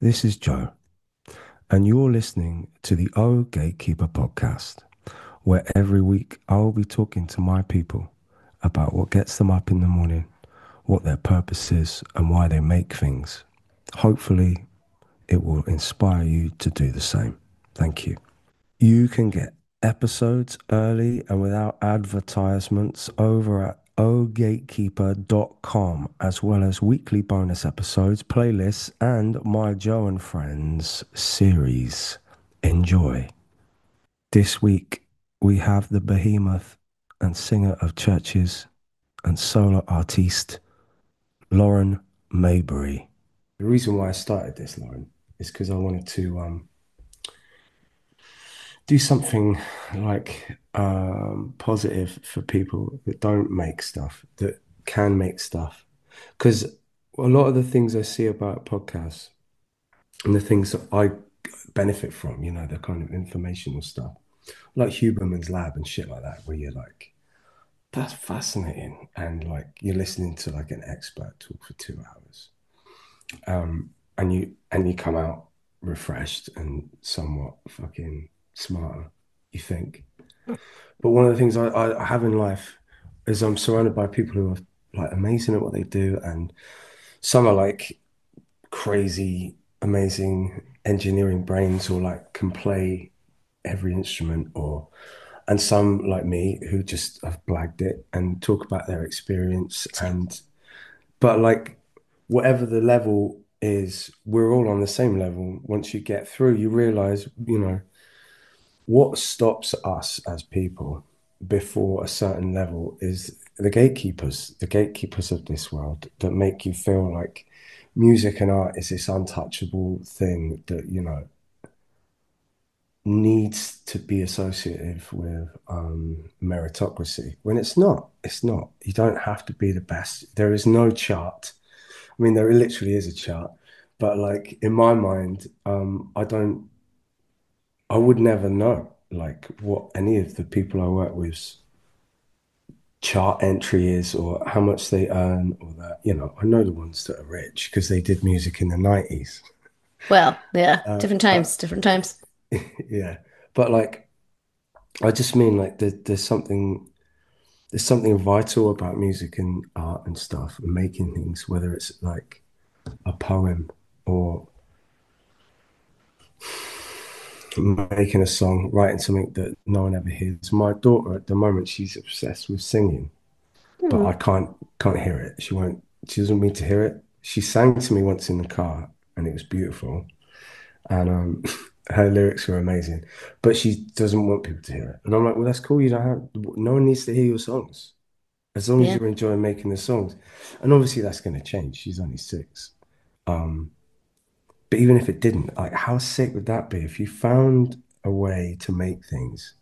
This is Joe, and you're listening to the O Gatekeeper podcast, where every week I'll be talking to my people about what gets them up in the morning, what their purpose is, and why they make things. Hopefully, it will inspire you to do the same. Thank you. You can get episodes early and without advertisements over at ogatekeeper.com, as well as weekly bonus episodes, playlists, and my Joe and Friends series. Enjoy. This week, we have the behemoth and singer of churches and solo artiste, Lauren Maybury. The reason why I started this, Lauren, is because I wanted to do something like positive for people that don't make stuff, that can make stuff. Because a lot of the things I see about podcasts and the things that I benefit from, the kind of informational stuff, like Huberman's Lab and shit like that, where you're like, that's fascinating. And like you're listening to like an expert talk for 2 hours. And you come out refreshed and somewhat fucking smarter, you think. But one of the things I have in life is I'm surrounded by people who are like amazing at what they do, and some are like crazy, amazing engineering brains or like can play every instrument, or and some like me who just have blagged it and talk about their experience. And but like whatever the level is, we're all on the same level. Once you get through, you realize, what stops us as people before a certain level is the gatekeepers of this world that make you feel like music and art is this untouchable thing that, needs to be associated with meritocracy when it's not. It's not. You don't have to be the best. There is no chart. I mean, there literally is a chart, but like in my mind, I would never know like what any of the people I work with chart entry is or how much they earn or that, I know the ones that are rich because they did music in the 90s. Well, yeah, different But times, different times. yeah, but like, I just mean like there's something vital about music and art and stuff and making things, whether it's like a poem or making a song, writing something that no one ever hears. My daughter at the moment, she's obsessed with singing, but I Hmm. can't hear it. She doesn't mean to hear it. She sang to me once in the car and it was beautiful. And her lyrics were amazing. But she doesn't want people to hear it. And I'm like, well, that's cool. You don't have no one needs to hear your songs. As long as Yeah. you're enjoying making the songs. And obviously that's gonna change. She's only 6. Um, but even if it didn't, like how sick would that be if you found a way to make things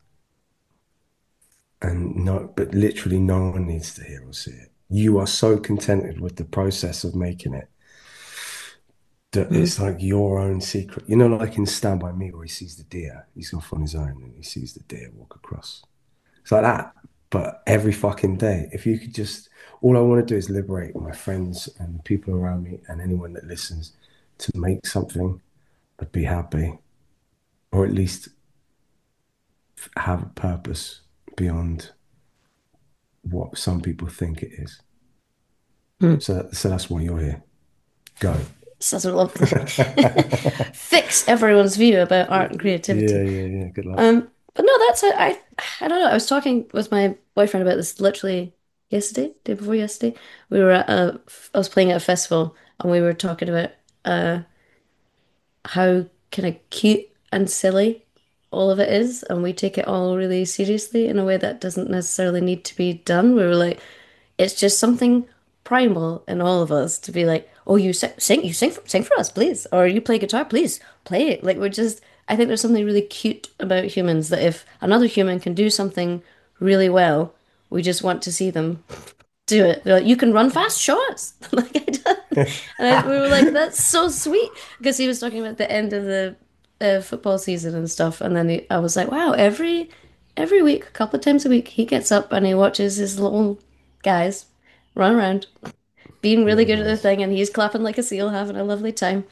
and no, but literally no one needs to hear or see it. You are so contented with the process of making it that Hmm. it's like your own secret. Like in Stand By Me, where he sees the deer, he's off on his own and he sees the deer walk across. It's like that, but every fucking day. If you could just, all I want to do is liberate my friends and the people around me and anyone that listens to make something, I'd be happy, or at least have a purpose beyond what some people think it is. Hmm. So that's why you're here. Go. Sounds lovely. Fix everyone's view about art and Yeah, creativity. yeah, yeah. Good luck. But no, that's it. I don't know. I was talking with my boyfriend about this literally yesterday, day before yesterday. We were at I was playing at a festival and we were talking about uh how kind of cute and silly all of it is, and we take it all really seriously in a way that doesn't necessarily need to be done. We were like, it's just something primal in all of us to be like, oh, you sing for us, please, or you play guitar, please play it. Like we're just, I think there's something really cute about humans that if another human can do something really well, we just want to see them do it. They're like, you can run fast, show us. Like I don't, we were like, that's so sweet because he was talking about the end of the football season and stuff, and then I was like, wow, every week, a couple of times a week, he gets up and he watches his little guys run around, being really Little good at the guys. thing, and he's clapping like a seal, having a lovely time.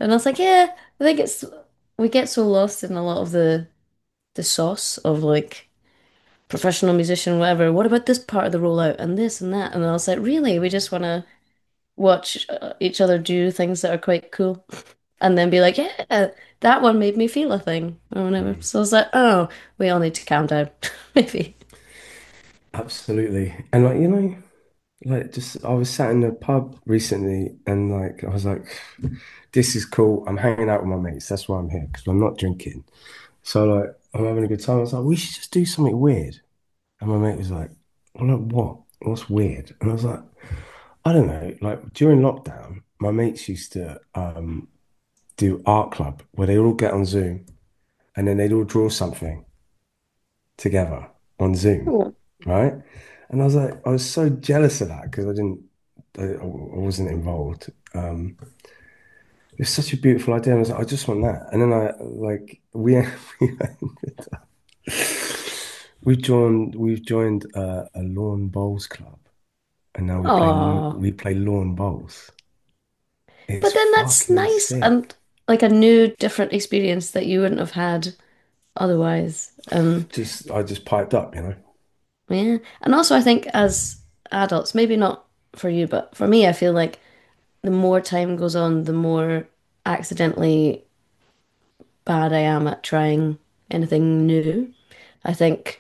And I was like, yeah, I think it's we get so lost in a lot of the sauce of like professional musician, whatever. What about this part of the rollout and this and that? And I was like, really? We just want to watch each other do things that are quite cool, and then be like, yeah, that one made me feel a thing or whatever. Mm. So I was like, oh, we all need to calm down, maybe. Absolutely. And like, you know, like just I was sat in a pub recently and like I was like, this is cool. I'm hanging out with my mates. That's why I'm here because I'm not drinking. So like I'm having a good time. I was like, we should just do something weird. And my mate was like, well, like, what? What's weird? And I was like, I don't know. Like during lockdown, my mates used to do art club where they all get on Zoom and then they'd all draw something together on Zoom, Oh, right? And I was like, I was so jealous of that because I wasn't involved. It's such a beautiful idea. And I was like, I just want that. And then I like we we've joined a lawn bowls club, and now oh, we play lawn bowls. It's but then that's fucking nice sick. and like a new, different experience that you wouldn't have had otherwise. Just I just piped up, you know. Yeah, and also I think as adults, maybe not for you, but for me, I feel like the more time goes on, the more accidentally bad I am at trying anything new. I think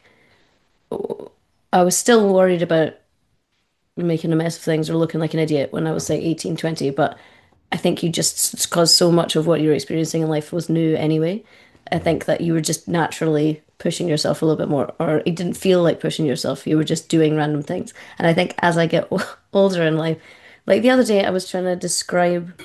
I was still worried about making a mess of things or looking like an idiot when I was like 18, 20, but I think you just, because so much of what you're experiencing in life was new anyway, I Mhm. think that you were just naturally pushing yourself a little bit more, or it didn't feel like pushing yourself. You were just doing random things. And I think as I get older in life, like the other day, I was trying to describe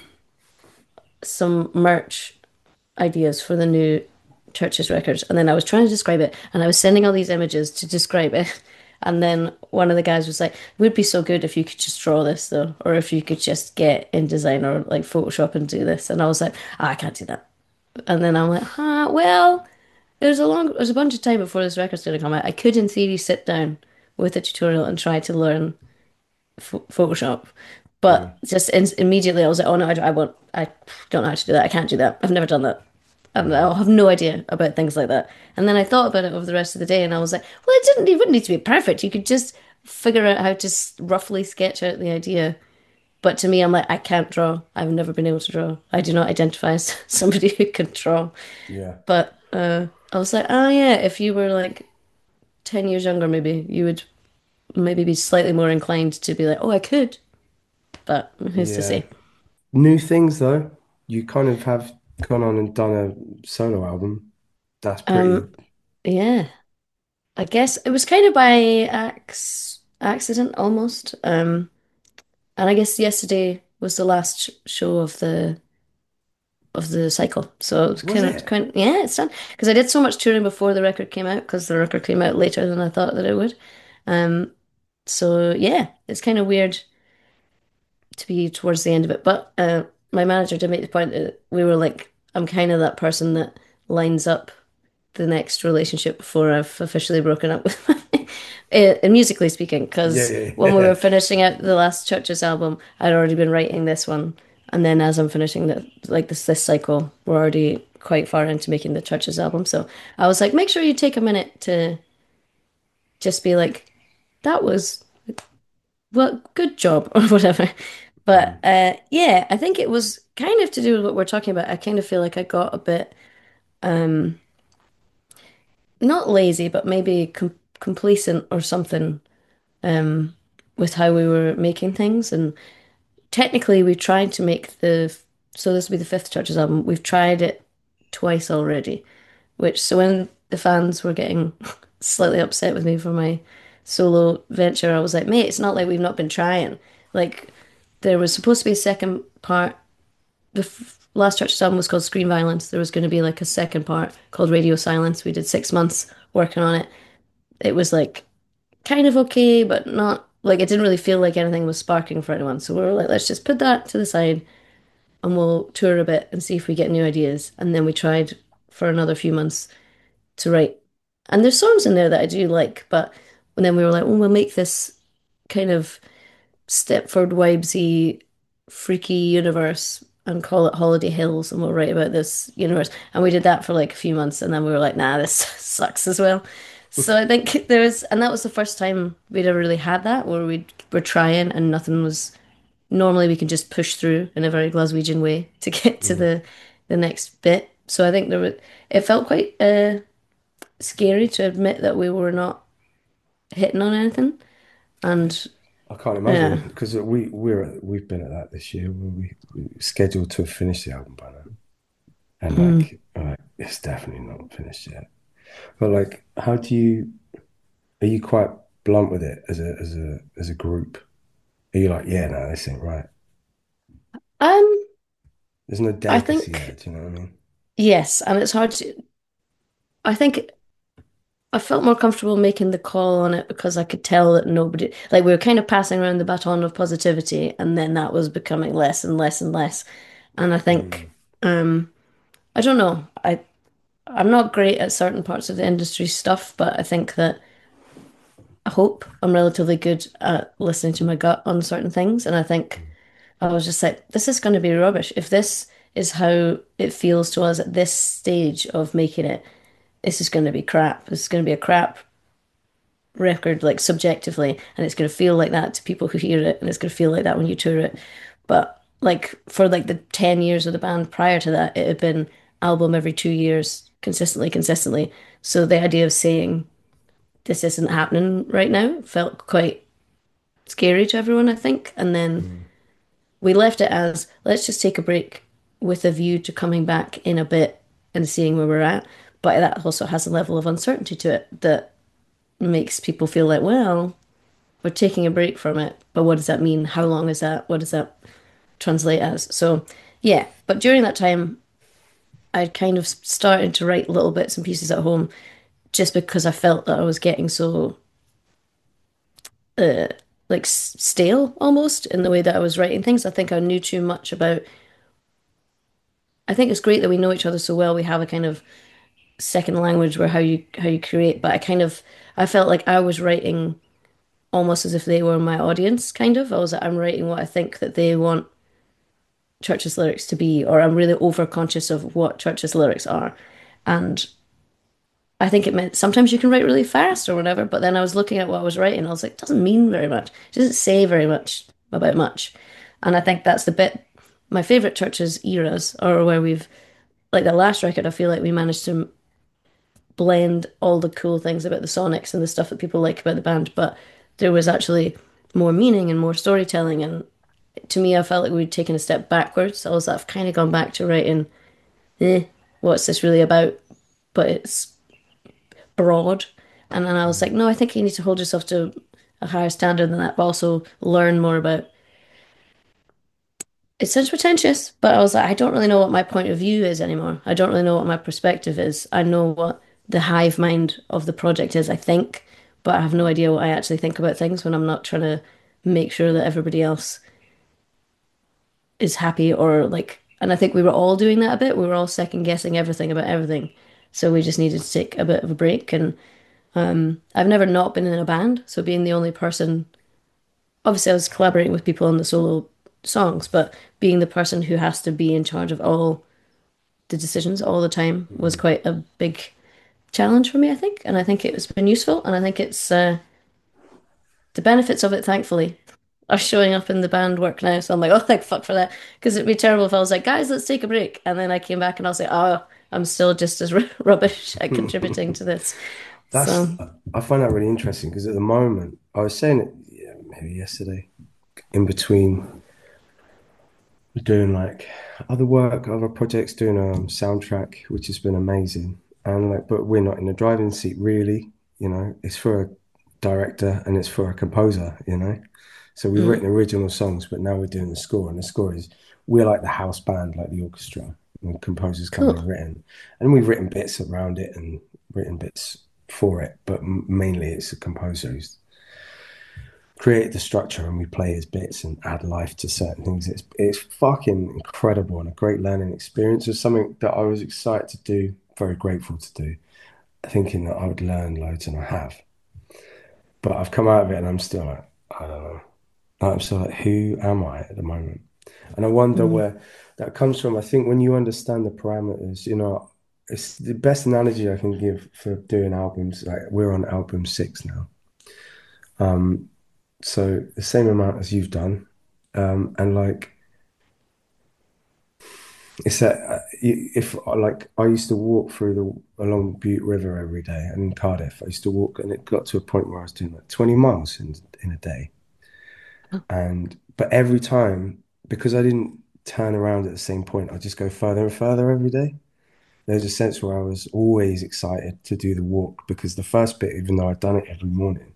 some merch ideas for the new Churches records. And then I was trying to describe it and I was sending all these images to describe it. And then one of the guys was like, it would be so good if you could just draw this though, or if you could just get InDesign or like Photoshop and do this. And I was like, I can't do that. And then I'm like, well, there's a bunch of time before this record's gonna come out. I could in theory sit down with a tutorial and try to learn Photoshop. But Mm. just immediately I was like, oh no, I won't. I don't know how to do that. I can't do that. I've never done that. Mm. I have no idea about things like that. And then I thought about it over the rest of the day and I was like, well, it wouldn't need to be perfect. You could just figure out how to roughly sketch out the idea. But to me, I'm like, I can't draw. I've never been able to draw. I do not identify as somebody who can draw. Yeah. But I was like, oh yeah, if you were like 10 years younger, maybe you would maybe be slightly more inclined to be like, oh, I could. But who's to Yeah. say? New things though. You kind of have gone on and done a solo album. That's pretty. Um, yeah, I guess it was kind of by accident almost. And I guess yesterday was the last show of the cycle. So it's Was it? yeah, it's done. Because I did so much touring before the record came out, because the record came out later than I thought that it would. Um, so yeah, it's kind of weird to be towards the end of it. But my manager did make the point that we were like, I'm kind of that person that lines up the next relationship before I've officially broken up with musically speaking, Yeah, because yeah, when we were yeah. finishing out the last Churches album, I'd already been writing this one. And then as I'm finishing this cycle, we're already quite far into making the Churches album. So I was like, make sure you take a minute to just be like, that was well, good job or whatever. But Mm. yeah, I think it was kind of to do with what we're talking about. I kind of feel like I got a bit not lazy, but maybe complacent or something with how we were making things. And technically, we tried to make so this will be the fifth Churches album. We've tried it twice already, which so when the fans were getting slightly upset with me for my solo venture, I was like, mate, it's not like we've not been trying. Like there was supposed to be a second part. The last Churches album was called Screen Violence. There was going to be like a second part called Radio Silence. We did 6 months working on it. It was like kind of okay, but not like it didn't really feel like anything was sparking for anyone. So we were like, let's just put that to the side and we'll tour a bit and see if we get new ideas. And then we tried for another few months to write. And there's songs in there that I do like, but and then we were like, well, we'll make this kind of Stepford Wibesy freaky universe. and call it Holiday Hills, and we'll write about this universe. And we did that for like a few months, and then we were like, nah, this sucks as well. So I think and that was the first time we'd ever really had that, where we were trying and nothing was. Normally, we can just push through in a very Glaswegian way to get to Mm. the next bit. So I think it felt quite scary to admit that we were not hitting on anything. And I can't yeah, imagine because we've been at that this year. We scheduled to finish the album by now, and mm. it's definitely not finished yet. But like, how do you? Are you quite blunt with it as a group? Are you like, yeah, no, this ain't right. um, There's no I delicacy there. think Do you know what I mean? yes, and it's hard to. I think I felt more comfortable making the call on it because I could tell that nobody, like we were kind of passing around the baton of positivity, and then that was becoming less and less and less. And I think, Mm, I don't know, I'm not great at certain parts of the industry stuff, but I think that I hope I'm relatively good at listening to my gut on certain things. And I think mm, I was just like, this is going to be rubbish. If this is how it feels to us at this stage of making it, this is going to be crap. This is going to be a crap record, like subjectively, and it's going to feel like that to people who hear it, and it's going to feel like that when you tour it. But like for like the 10 years of the band prior to that, it had been album every 2 years, consistently, consistently. So the idea of saying this isn't happening right now felt quite scary to everyone, I think. And then mm, we left it as let's just take a break with a view to coming back in a bit and seeing where we're at. But that also has a level of uncertainty to it that makes people feel like, well, we're taking a break from it, but what does that mean? How long is that? What does that translate as? So, yeah, but during that time, I'd kind of started to write little bits and pieces at home just because I felt that I was getting so uh, like stale almost in the way that I was writing things. I think I knew too much about. I think it's great that we know each other so well. We have a kind of second language where how you create, but I felt like I was writing almost as if they were my audience, kind of. I was like, I'm writing what I think that they want Church's lyrics to be, or I'm really over conscious of what Church's lyrics are. And I think it meant sometimes you can write really fast or whatever, but then I was looking at what I was writing, I was like, it doesn't mean very much. It doesn't say very much about much. And I think that's the bit my favorite Church's eras are where we've like the last record, I feel like we managed to blend all the cool things about the Sonics and the stuff that people like about the band, but there was actually more meaning and more storytelling. And to me, I felt like we'd taken a step backwards. I was like, I've kind of gone back to writing, eh, what's this really about? But it's broad. And then I was like, mm. no, I think you need to hold yourself to a higher standard than that, but also learn more about. It sounds pretentious, but I was like, I don't really know what my point of view is anymore. I don't really know what my perspective is. I know what the hive mind of the project is, I think, but I have no idea what I actually think about things when I'm not trying to make sure that everybody else is happy or like, and I think we were all doing that a bit. We were all second guessing everything about everything. So we just needed to take a bit of a break. And I've never not been in a band. So being the only person, obviously I was collaborating with people on the solo songs, but being the person who has to be in charge of all the decisions all the time was Mm. quite a big challenge for me, I think. And I think it's been useful. And I think it's the benefits of it, thankfully, are showing up in the band work now. So I'm like, oh, thank fuck for that. Because it'd be terrible if I was like, guys, let's take a break. And then I came back and I was like, oh, I'm still just as rubbish at contributing to this. That's So, I find that really interesting because at the moment I was saying it, yeah, maybe yesterday, in between doing like other work, other projects, doing a soundtrack, which has been amazing. And like, but we're not in the driving seat really, It's for a director and it's for a composer, So we've mm, written original songs, but now we're doing the score, and the score is we're like the house band, like the orchestra, and composers come in cool. and written, and we've written bits around it and written bits for it, but mainly it's a composer who's create the structure and we play his bits and add life to certain things. It's fucking incredible and a great learning experience. It's something that I was excited to do, very grateful to do, thinking that I would learn loads and I have. But I've come out of it and I'm still like, I don't know. I'm still like, who am I at the moment? And I wonder Mm, where. that comes from, I think, when you understand the parameters, it's the best analogy I can give for doing albums. Like we're on album 6 now. Um, so the same amount as you've done. And like it's that if like I used to walk through the along Bute River every day, and in Cardiff, I used to walk, and it got to a point where I was doing like 20 miles in a day. Oh. And but every time, because I didn't turn around at the same point, I just go further and further every day. There's a sense where I was always excited to do the walk because the first bit, even though I'd done it every morning,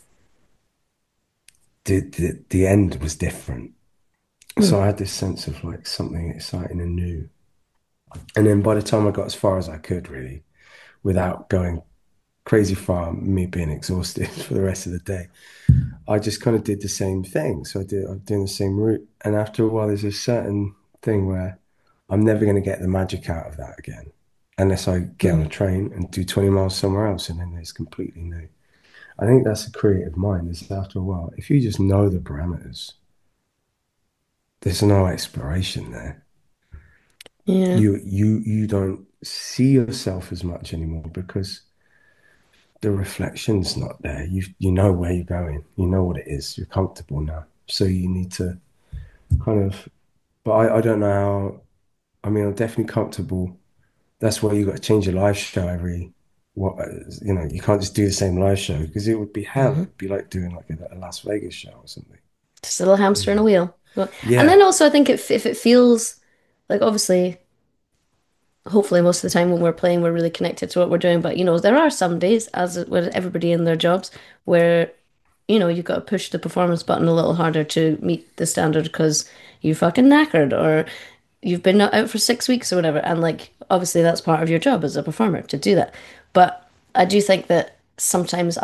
the end was different. Mm. So I had this sense of like something exciting and new. And then by the time I got as far as I could, really, without going crazy far, me being exhausted for the rest of the day, I just kind of did the same thing. I'm doing the same route. And after a while, there's a certain thing where I'm never going to get the magic out of that again unless I get on a Mm. train and do 20 miles somewhere else. And then it's completely new. I think that's a creative mind is after a while, if you just know the parameters, there's no exploration there. Yeah. You don't see yourself as much anymore because the reflection's not there. You know where you're going. You know what it is. You're comfortable now. So you need to kind of but I don't know how I mean I'm definitely comfortable. That's why you got to change your live show every what you can't just do the same live show because it would be hell. Hmm. It'd be like doing like a Las Vegas show or something. Just a little hamster in a Yeah. wheel. Well, and then Yeah. also I think if it feels like obviously, hopefully most of the time when we're playing, we're really connected to what we're doing. But there are some days, as with everybody in their jobs, where you've got to push the performance button a little harder to meet the standard because you fucking knackered or you've been out for 6 weeks or whatever. And like, obviously, that's part of your job as a performer to do that. But I do think that sometimes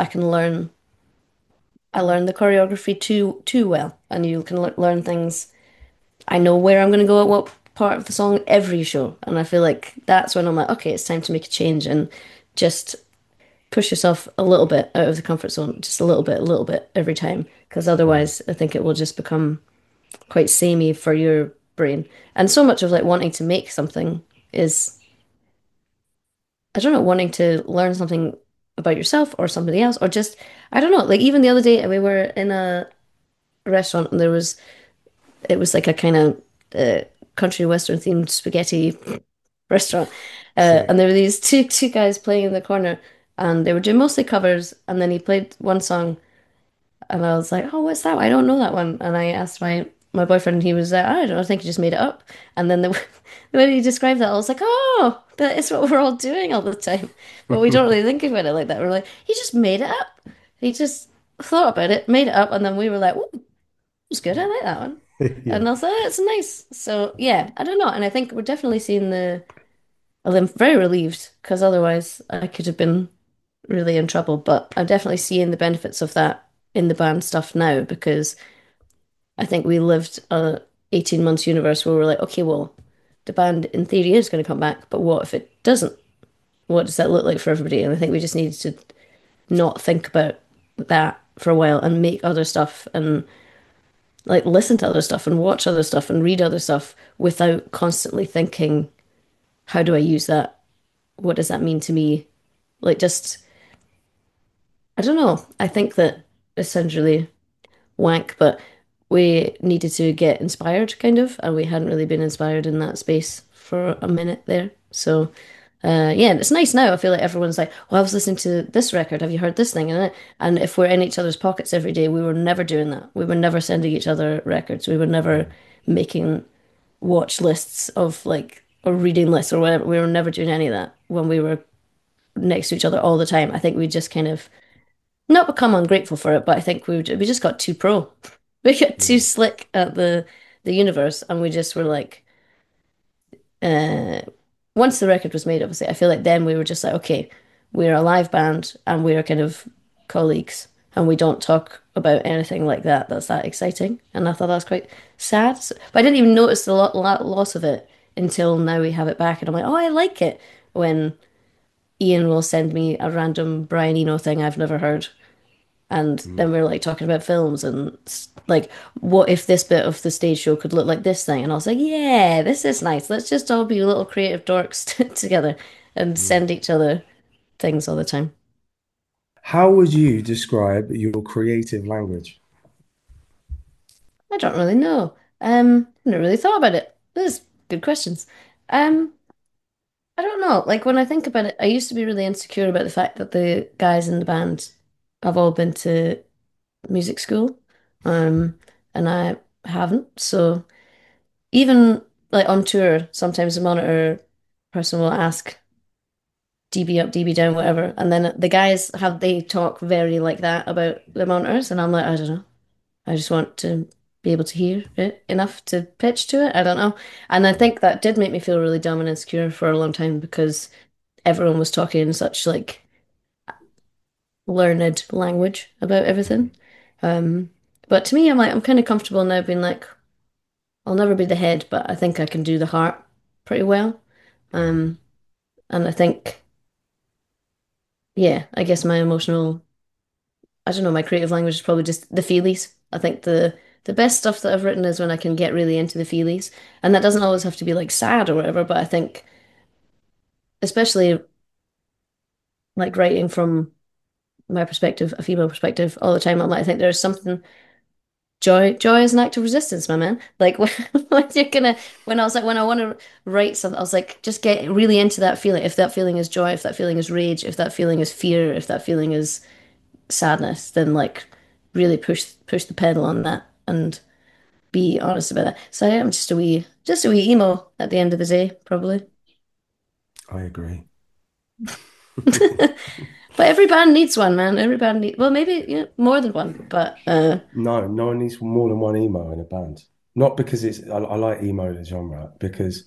I learn the choreography too well, and you can learn things. I know where I'm going to go at what part of the song every show, and I feel like that's when I'm like, okay, it's time to make a change and just push yourself a little bit out of the comfort zone, just a little bit every time, because Mm. otherwise, I think it will just become quite samey for your brain. And so much of like wanting to make something is, I don't know, wanting to learn something about yourself or somebody else, or just, I don't know, like even the other day we were in a restaurant and it was like a kind of country western themed spaghetti restaurant. And Sick. there were these two guys playing in the corner and they were doing mostly covers. And then he played one song and I was like, oh, what's that? I don't know that one. And I asked my boyfriend, and he was like, I don't know, I think he just made it up. And then the way he described that, I was like, oh, that is what we're all doing all the time. But we don't really think about it like that. We're like, he just made it up. He just thought about it, made it up, and then we were like, oh, it was good. I like that one. Yeah. And I was like, it's nice. So yeah, I don't know. And I think we're definitely seeing I'm very relieved because otherwise I could have been really in trouble. But I'm definitely seeing the benefits of that in the band stuff now because I think we lived a 18 months universe where we're like, okay, well, the band in theory is going to come back, but what if it doesn't? What does that look like for everybody? And I think we just needed to not think about that for a while and make other stuff and like listen to other stuff and watch other stuff and read other stuff without constantly thinking, how do I use that? What does that mean to me? Like, just, I don't know. I think that it sounds really wank, but we needed to get inspired, kind of, and we hadn't really been inspired in that space for a minute there. So, yeah, it's nice now. I feel like everyone's like, "Well, I was listening to this record. Have you heard this thing?" And if we're in each other's pockets every day, we were never doing that. We were never sending each other records. We were never making watch lists of like or reading lists or whatever. We were never doing any of that when we were next to each other all the time. I think we just kind of not become ungrateful for it, but I think we just got too pro. We got too Mm. slick at the universe, and we just were like, uh, once the record was made, obviously, I feel like then we were just like, okay, we're a live band and we're kind of colleagues, and we don't talk about anything like that that's that exciting. And I thought that was quite sad. But I didn't even notice the loss of it until now we have it back, and I'm like, oh, I like it when Ian will send me a random Brian Eno thing I've never heard. And Mm, then we were like talking about films and like, what if this bit of the stage show could look like this thing? And I was like, yeah, this is nice. Let's just all be little creative dorks together and mm. send each other things all the time. How would you describe your creative language? I don't really know. I never really thought about it. This is good questions. Um, I don't know. Like when I think about it, I used to be really insecure about the fact that the guys in the band have all been to music school. Um, and I haven't. So even like on tour, sometimes the monitor person will ask DB up, DB down, whatever. And then the guys they talk very like that about the monitors. And I'm like, I don't know. I just want to be able to hear it enough to pitch to it. I don't know. And I think that did make me feel really dumb and insecure for a long time because everyone was talking in such like learned language about everything. Um, but to me, I'm kind of comfortable now being like, I'll never be the head, but I think I can do the heart pretty well. Mm. Um, and I think, yeah, I guess my emotional, I don't know, my creative language is probably just the feelies. I think the best stuff that I've written is when I can get really into the feelies. And that doesn't always have to be like sad or whatever, but I think especially like writing from my perspective, a female perspective, all the time, I'm like, I think there's something joy is an act of resistance, my man. Like when you're gonna when I was like when I want to write something, I was like, just get really into that feeling. If that feeling is joy, if that feeling is rage, if that feeling is fear, if that feeling is sadness, then like really push the pedal on that and be honest about that. So I am just a wee emo at the end of the day, probably. I agree. But every band needs one, man. Every band need well, maybe more than one, but No, no one needs more than one emo in a band. Not because I like emo the genre, because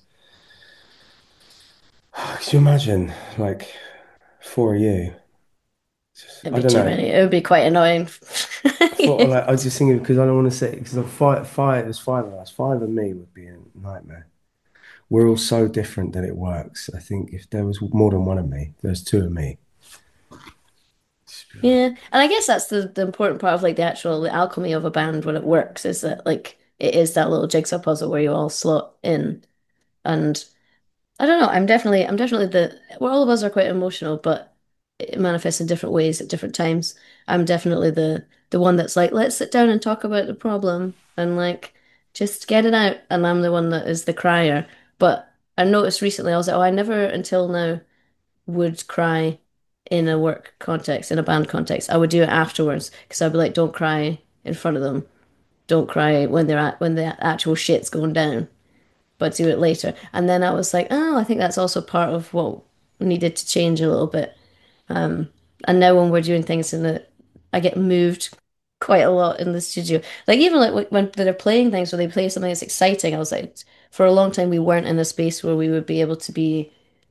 could you imagine like four of you? it'd I be don't too know. many. It would be quite annoying. For like I was just thinking because I don't want to say because there's five of us. Five of me would be a nightmare. We're all so different that it works. I think if there was more than one of me, there's two of me. Just be like, Yeah, and I guess that's the important part of like the alchemy of a band when it works is that like it is that little jigsaw puzzle where you all slot in. And I don't know, I'm definitely well, all of us are quite emotional, but it manifests in different ways at different times. I'm definitely the one that's like, let's sit down and talk about the problem and like just get it out. And I'm the one that is the crier. But I noticed recently I was like, oh, I never until now would cry in a work context, in a band context. I would do it afterwards because I'd be like, don't cry in front of them. Don't cry when when the actual shit's going down, but do it later. And then I was like, oh, I think that's also part of what needed to change a little bit. And now when we're doing things I get moved quite a lot in the studio. Like even like when they're playing things where they play something that's exciting, I was like, for a long time we weren't in a space where we would be able to be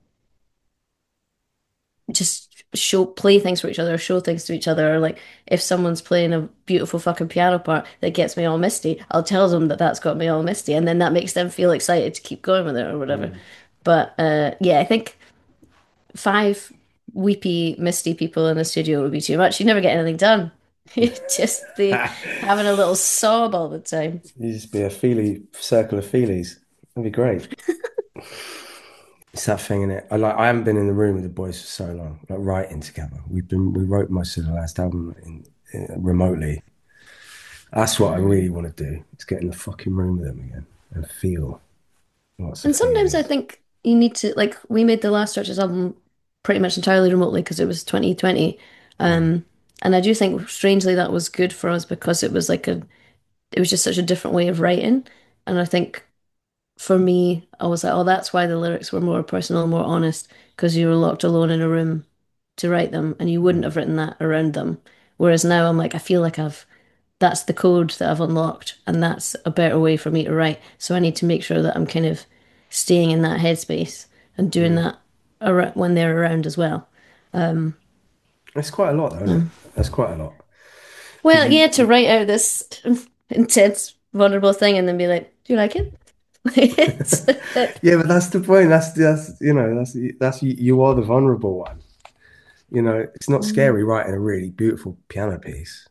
just play things for each other, or show things to each other, or like if someone's playing a beautiful fucking piano part that gets me all misty, I'll tell them that that's got me all misty, and then that makes them feel excited to keep going with it or whatever. mm. But yeah, I think five weepy, misty people in the studio would be too much. You never get anything done. You just be having a little sob all the time. You just be a feely circle of feelies. That'd be great. It's that thing in it. I haven't been in the room with the boys for so long, like writing together. We wrote most of the last album remotely. That's what I really want to do. Is get in the fucking room with them again and feel lots of And sometimes I feelings. think you need to like we made the last Stretches album pretty much entirely remotely because it was 2020. Mm, Um, and I do think strangely that was good for us because it was just such a different way of writing. And I think for me, I was like, oh, that's why the lyrics were more personal, more honest, because you were locked alone in a room to write them and you wouldn't mm, have written that around them. Whereas now I'm like, I feel like that's the code that I've unlocked, and that's a better way for me to write. So I need to make sure that I'm kind of staying in that headspace and doing mm. that when they're around as well. It's quite a lot, though, isn't it? Um, That's quite a lot. Because well, yeah, to write out this intense, vulnerable thing and then be like, "Do you like it?" It's a bit. yeah, but that's the point. That's you know, that's you are the vulnerable one. It's not Mm, scary writing a really beautiful piano piece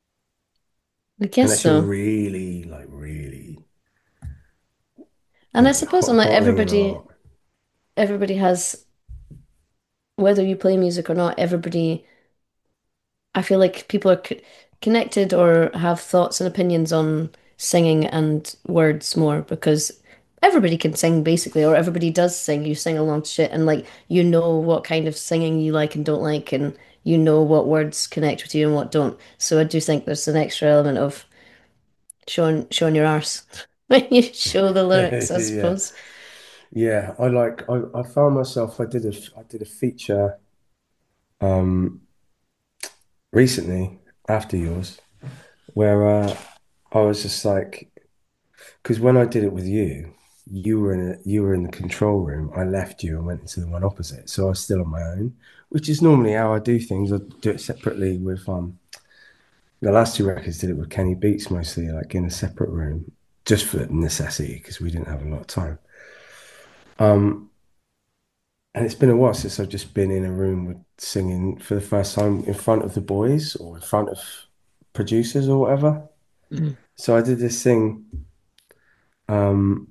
I guess unless you're so. really, like, really, And I suppose I'm like bottling in a everybody, lot. everybody has, whether you play music or not, everybody, I feel like people are connected or have thoughts and opinions on singing and words more because everybody can sing basically, or everybody does sing. You sing along to shit, and like you know what kind of singing you like and don't like, and you know what words connect with you and what don't. So I do think there's an extra element of showing your arse when you show the lyrics, I Yeah. suppose. Yeah. I found myself, I did a feature um recently after yours where I was just like, because when I did it with you, you were in the control room. I left you and went into the one opposite. So I was still on my own, which is normally how I do things. I do it separately with the last two records did it with Kenny Beats mostly, like in a separate room, just for necessity because we didn't have a lot of time. Um, and it's been a while since I've just been in a room with singing for the first time in front of the boys or in front of producers or whatever. Mm. So I did this thing, um,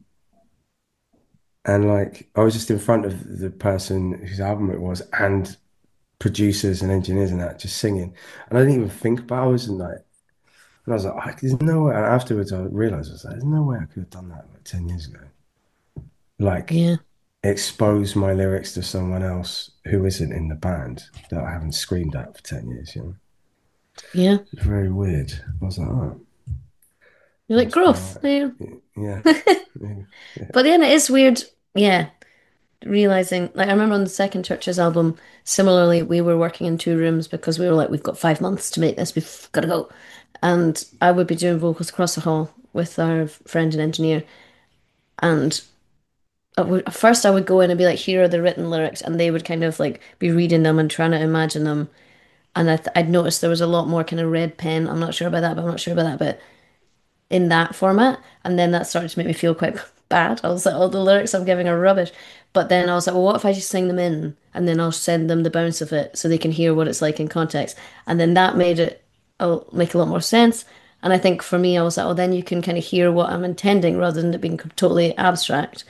and like I was just in front of the person whose album it was, and producers and engineers and that just singing, and I didn't even think about it. I was like, and I was like, there's no way. And afterwards, I realized I was like, there's no way I could have done that like 10 years ago. Like Yeah, expose my lyrics to someone else who isn't in the band that I haven't screamed at for 10 years. yeah. It's very weird. I was like, oh, You're like must be growth. right. Yeah. Yeah, yeah, yeah. But then it is weird. Yeah. Realizing, like, I remember on the second Churches album, similarly, we were working in two rooms because we were like, we've got 5 months to make this, we've got to go. And I would be doing vocals across the hall with our friend and engineer. And at first, I would go in and be like, here are the written lyrics. And they would kind of like be reading them and trying to imagine them. And I'd noticed there was a lot more kind of red pen. I'm not sure about that, but I'm not sure about that. But in that format. And then that started to make me feel quite bad. I was like, oh, the lyrics I'm giving are rubbish. But then I was like, well, what if I just sing them in and then I'll send them the bounce of it so they can hear what it's like in context. And then that made it make a lot more sense. And I think for me, I was like, oh, then you can kind of hear what I'm intending rather than it being totally abstract.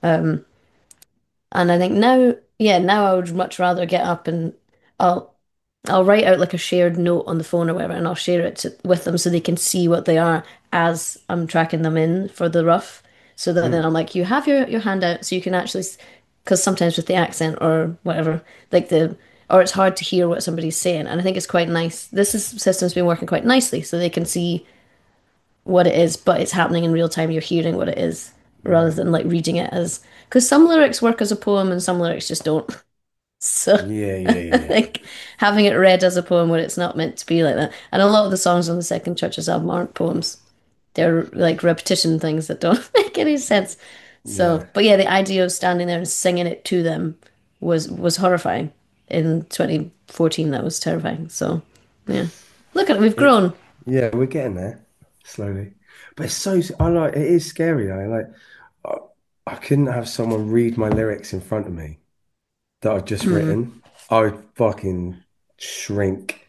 And I think now, yeah, now I would much rather get up and I'll I'll write out like a shared note on the phone or whatever, and I'll share it with them so they can see what they are as I'm tracking them in for the rough. So that then Mm. I'm like, you have your hand out so you can actually, because sometimes with the accent or whatever, like or it's hard to hear what somebody's saying. And I think it's quite nice. System's been working quite nicely so they can see what it is, but it's happening in real time. You're hearing what it is rather Yeah, than like reading it as, because some lyrics work as a poem and some lyrics just don't. So yeah, I yeah, yeah, think having it read as a poem when it's not meant to be like that. And a lot of the songs on the Second Churches album aren't poems. They're like repetition things that don't make any sense. yeah. So, but yeah, the idea of standing there and singing it to them was horrifying. In 2014, that was terrifying. So, yeah. Look at it, we've It, grown. yeah, we're getting there slowly, but it's so I like it is scary though. Like I couldn't have someone read my lyrics in front of me that I've just Hmm. written. I would fucking shrink.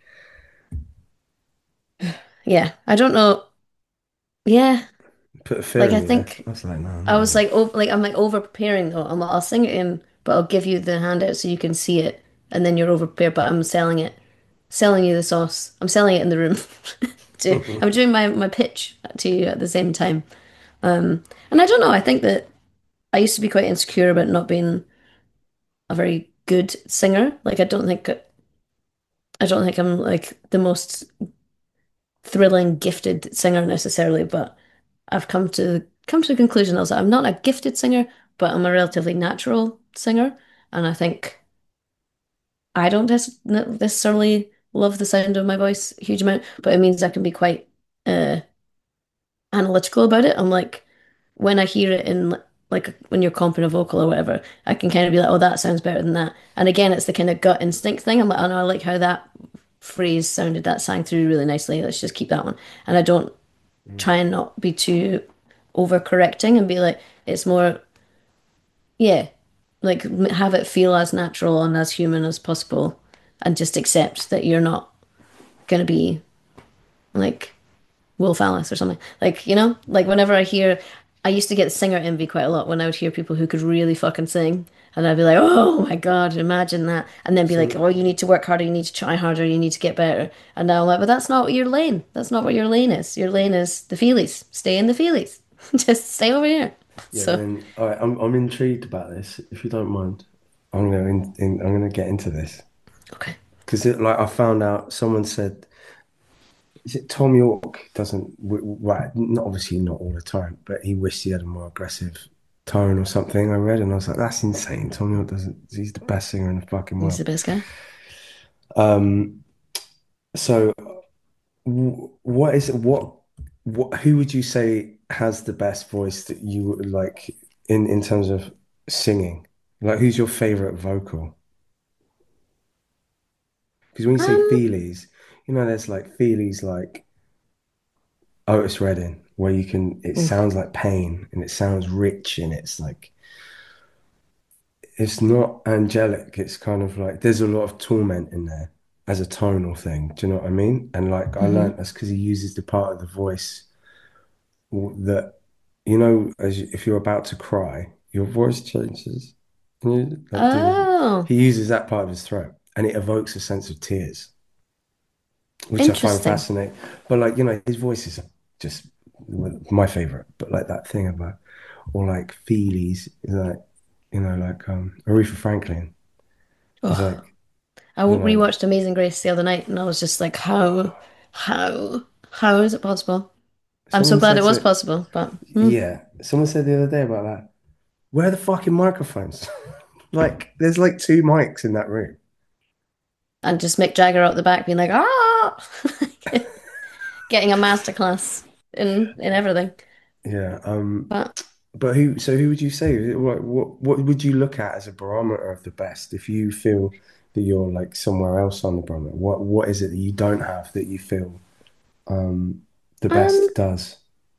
Yeah, I don't know. Yeah, Put a fear like in I me there. think I was like, no, I'm I not was doing like, oh, like I'm like over preparing though. I'll sing it in, but I'll give you the handout so you can see it, and then you're over prepared. But I'm selling it, selling you the sauce. I'm selling it in the room. I'm it. doing my pitch to you at the same time. And I don't know. I think that I used to be quite insecure about not being a very good singer. Like I don't think I'm like the most thrilling, gifted singer necessarily, but I've come to the conclusion also I'm not a gifted singer, but I'm a relatively natural singer, and I think I don't necessarily love the sound of my voice a huge amount, but it means I can be quite uh analytical about it. I'm like when I hear it in like when you're comping a vocal or whatever, I can kind of be like, oh, that sounds better than that. And again, it's the kind of gut instinct thing. I'm like, oh no, I like how that phrase sounded. That sang through really nicely. Let's just keep that one. And I don't try and not be too overcorrecting and be like, it's more, yeah, like have it feel as natural and as human as possible. and just accept that you're not gonna be like Wolf Alice or something. Like, like whenever I used to get singer envy quite a lot when I would hear people who could really fucking sing. And I'd be like, oh my God, imagine that. And then be like, So oh, you need to work harder, you need to try harder, you need to get better. And now I'm like, but that's not your lane. That's not what your lane is. Your lane is the feelies. Stay in the feelies. Just stay over here. yeah, So, then all right, I'm intrigued about this. If you don't mind, I'm gonna get into this okay. because like I found out someone said, is it Tom York doesn't right? Not obviously not all the time, but he wished he had a more aggressive tone or something. I read and I was like, that's insane. Tom York doesn't. He's the best singer in the fucking He's world. the best guy. Um, so what is what who would you say has the best voice that you would like in terms of singing? Like who's your favorite vocal? Because when you say Um, feelies, there's like feelies like Otis Redding, where you can it oof. sounds like pain and it sounds rich and it's like it's not angelic. It's kind of like there's a lot of torment in there as a tonal thing. Do you know what I mean? And like I Hmm. learned that's because he uses the part of the voice that if you're about to cry, your voice changes. And you like do this. Oh, He uses that part of his throat, and it evokes a sense of tears, which I find interesting. fascinating. But like his voice is just my favorite. But like that thing about or like Feelies is like Aretha Franklin is Oh, like I you know rewatched Amazing Grace the other night and I was just like, how is it possible? I'm so someone glad said it was to possible, but yeah someone said the other day about that. Where are the fucking microphones? Like there's like two mics in that room. and just Mick Jagger out the back being like, getting a masterclass in everything. Yeah. But But who would you say? What would you look at as a barometer of the best if you feel that you're like somewhere else on the barometer? What is it that you don't have that you feel um the um, best does?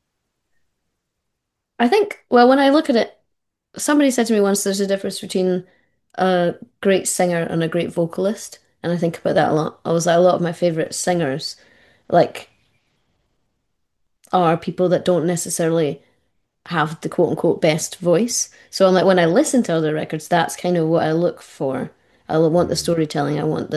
I think, well, when I look at it, somebody said to me once there's a difference between a great singer and a great vocalist. And I think about that a lot. I was like, a lot of my favorite singers, like, are people that don't necessarily have the quote unquote best voice. So I'm like, when I listen to other records, that's kind of what I look for. I want the Mm, storytelling. I want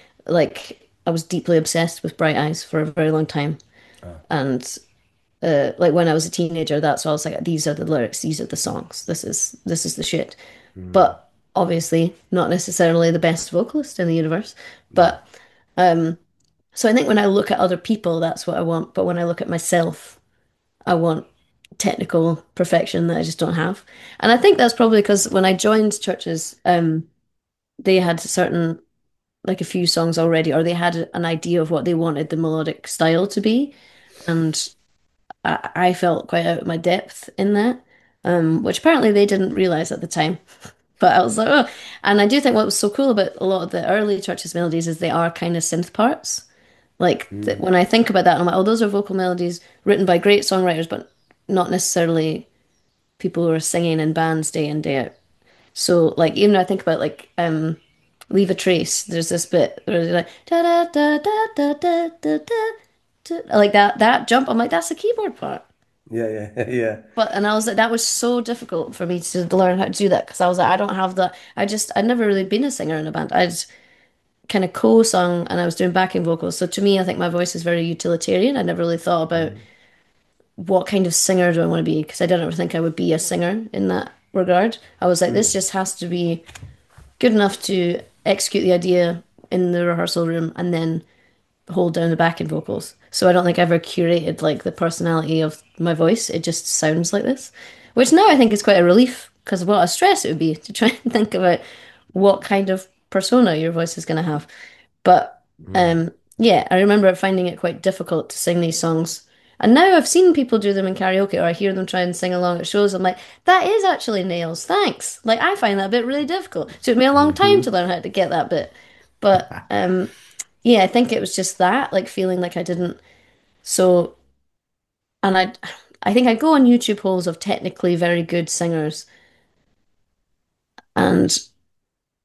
I was deeply obsessed with Bright Eyes for a very long time. uh, And like when I was a teenager, that's why I was like, these are the lyrics, these are the songs, this is the shit. mm, But obviously, not necessarily the best vocalist in the universe. yeah. But so I think when I look at other people, that's what I want. But when I look at myself, I want technical perfection that I just don't have. And I think that's probably because when I joined churches, they had certain, like a few songs already, or they had an idea of what they wanted the melodic style to be. And I felt quite out of my depth in that, which apparently they didn't realize at the time. But I was like, oh. And I do think what was so cool about a lot of the early churches melodies is they are kind of synth parts. Like Mm, when I think about that, I'm like, oh, those are vocal melodies written by great songwriters, but not necessarily people who are singing in bands day in, day out. So like even though I think about like Leave a Trace, there's this bit where they're like da da da da da da da da like that jump. I'm like, that's a keyboard part. yeah, yeah, yeah. But and I was like, that was so difficult for me to learn how to do that because I was like, I don't have that. I'd never really been a singer in a band. I'd kind of co-sung and I was doing backing vocals. So to me, I think my voice is very utilitarian. I never really thought about Mm, what kind of singer do I want to be because I didn't ever think I would be a singer in that regard. I was like, this mm, just has to be good enough to execute the idea in the rehearsal room and then hold down the backing vocals. So I don't think I ever curated like the personality of my voice. It just sounds like this, which now I think is quite a relief because what a stress it would be to try and think about what kind of persona your voice is going to have. But mm. um, yeah, I remember finding it quite difficult to sing these songs. And now I've seen people do them in karaoke or I hear them try and sing along at shows. I'm like, that is actually nails. Thanks. Like I find that bit really difficult. It took me a long time to Hmm. learn how to get that bit. But yeah, I think it was just that, like feeling like I didn't. So, and I think I go on YouTube holes of technically very good singers, and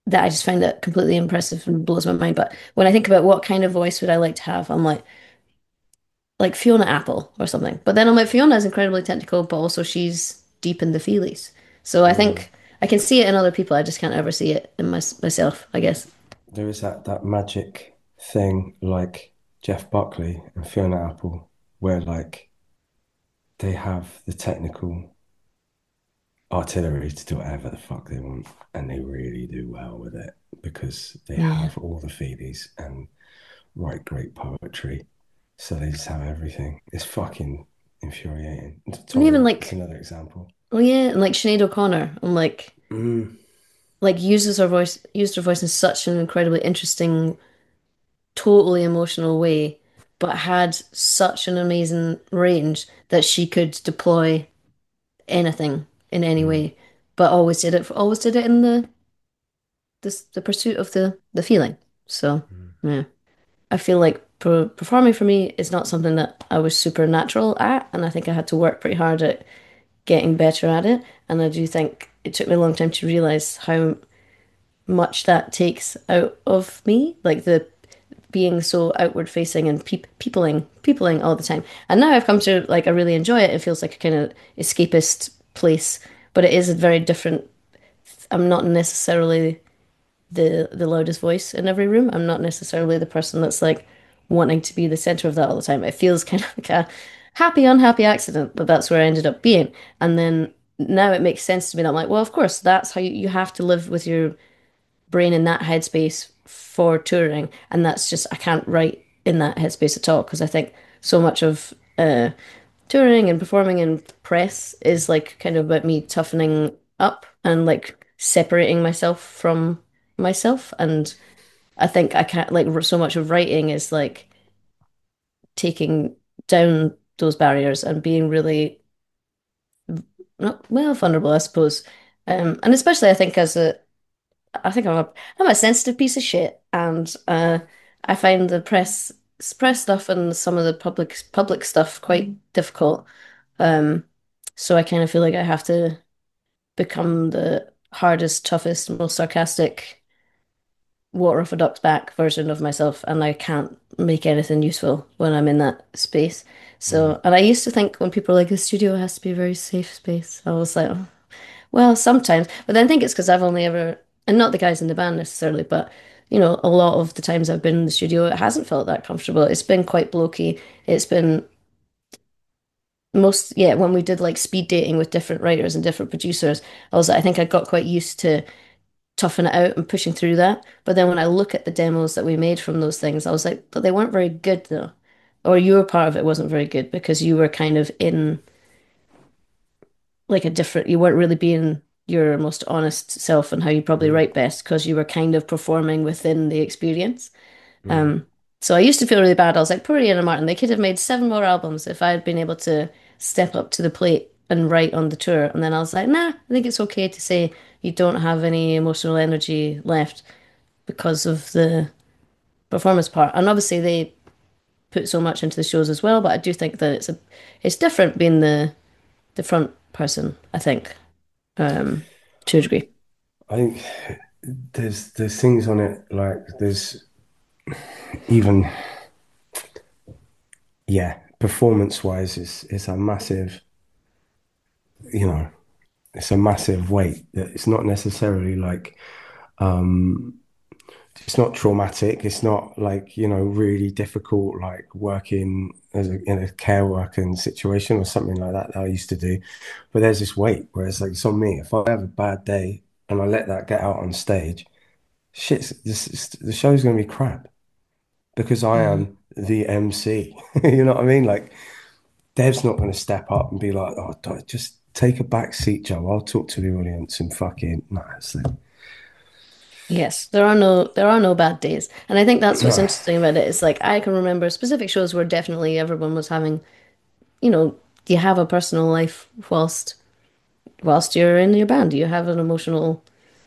that I just find that completely impressive and blows my mind. But when I think about what kind of voice would I like to have, I'm like Fiona Apple or something. But then I'm like, Fiona is incredibly technical, but also she's deep in the feelies. So I Mm. think I can see it in other people. I just can't ever see it in myself, I guess. There is that magic thing like Jeff Buckley and Fiona Apple, where like they have the technical artillery to do whatever the fuck they want, and they really do well with it because they Yeah. have all the feelies and write great poetry. So they just have everything. It's fucking infuriating. And even Tori is like, another example. oh yeah, and like Sinead O'Connor, I'm Mm, like used her voice in such an incredibly interesting, totally emotional way, but had such an amazing range that she could deploy anything in any mm, way, but always did it in the pursuit of the feeling. So mm, yeah, I feel like performing for me is not something that I was super natural at, and I think I had to work pretty hard at getting better at it. And I do think it took me a long time to realize how much that takes out of me, like the being so outward facing and peopling all the time. And now I've come to like I really enjoy it. It feels like a kind of escapist place, but it is a very different. I'm not necessarily the loudest voice in every room. I'm not necessarily the person that's like wanting to be the center of that all the time. It feels kind of like a happy, unhappy accident, but that's where I ended up being. And then now it makes sense to me that I'm like, well, of course, that's how you have to live with your brain in that headspace for touring. And that's just, I can't write in that headspace at all because I think so much of touring and performing in press is like kind of about me toughening up and like separating myself from myself. And I think I can't like so much of writing is like taking down those barriers and being really not well vulnerable, I suppose. And especially I think I think I'm a sensitive piece of shit, and I find the press stuff and some of the public stuff quite difficult. Um, so I kind of feel like I have to become the hardest, toughest, most sarcastic, water off a duck's back version of myself, and I can't make anything useful when I'm in that space. mm. So, and I used to think when people are like the studio has to be a very safe space, I was like, oh, well, sometimes, but then I think it's because I've only ever, and not the guys in the band necessarily, but a lot of the times I've been in the studio, it hasn't felt that comfortable. It's been quite blokey. It's been yeah, when we did like speed dating with different writers and different producers, I think I got quite used to toughing it out and pushing through that. But then when I look at the demos that we made from those things, I was like, but they weren't very good though. Or your part of it wasn't very good because you were kind of in like you weren't really being your most honest self and how you probably Mm, write best because you were kind of performing within the experience. mm. Um, so I used to feel really bad. I was like, poor Ian and Martin, they could have made seven more albums if I had been able to step up to the plate and write on the tour. And then I was like, nah, I think it's okay to say you don't have any emotional energy left because of the performance part. And obviously they put so much into the shows as well, but I do think that it's different being the front person, I think, to a degree. I think there's things on it like there's even yeah, performance wise it's a massive, you know, it's a massive weight that it's not necessarily like um it's not traumatic, it's not like, you know, really difficult like working in a care working situation or something like that I used to do. But there's this weight where it's like it's on me. If I have a bad day and I let that get out on stage, the show's gonna be crap because I Mm. am the MC. You know what I mean? Like Dev's not going to step up and be like, "Oh, just take a back seat, Joe. I'll talk to the audience and fucking no." It's like, Yes, there are no bad days. And I think that's what's no. interesting about it. Is like I can remember specific shows where definitely everyone was having, you have a personal life whilst you're in your band. You have an emotional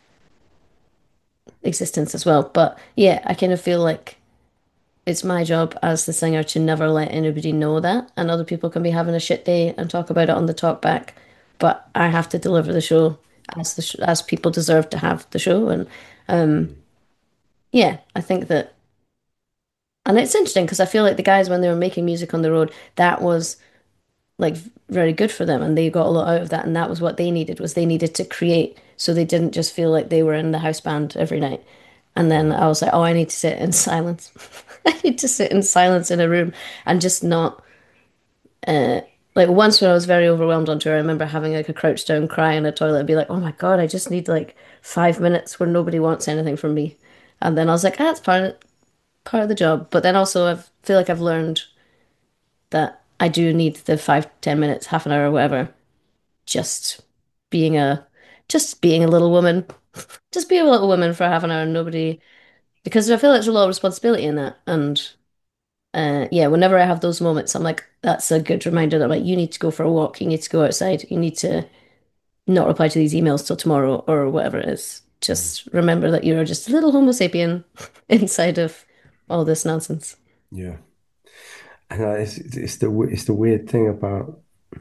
existence as well. But yeah, I kind of feel like it's my job as the singer to never let anybody know that. And other people can be having a shit day and talk about it on the talk back, but I have to deliver the show as as people deserve to have the show. And Mm. Yeah, I think that, and it's interesting because I feel like the guys when they were making music on the road, that was like very good for them, and they got a lot out of that, and that was what they needed was they needed to create, so they didn't just feel like they were in the house band every night. And then Mm. I was like, oh, I need to sit in silence. I need to sit in silence in a room and just not. Uh, like once when I was very overwhelmed on tour, I remember having like a crouch down cry in a toilet and be like, "Oh my God, I just need like 5 minutes where nobody wants anything from me." And then I was like, "Ah, that's part of the job." But then also, I feel like I've learned that I do need the 5, 10 minutes, half an hour, whatever, just being a just being a little woman, just be a little woman for half an hour, and nobody because I feel like there's a lot of responsibility in that, and yeah, whenever I have those moments, I'm like, that's a good reminder that like you need to go for a walk, you need to go outside, you need to not reply to these emails till tomorrow or whatever it is. Mm. Just remember that you're just a little Homo sapien inside of all this nonsense. Yeah. And it's the weird thing about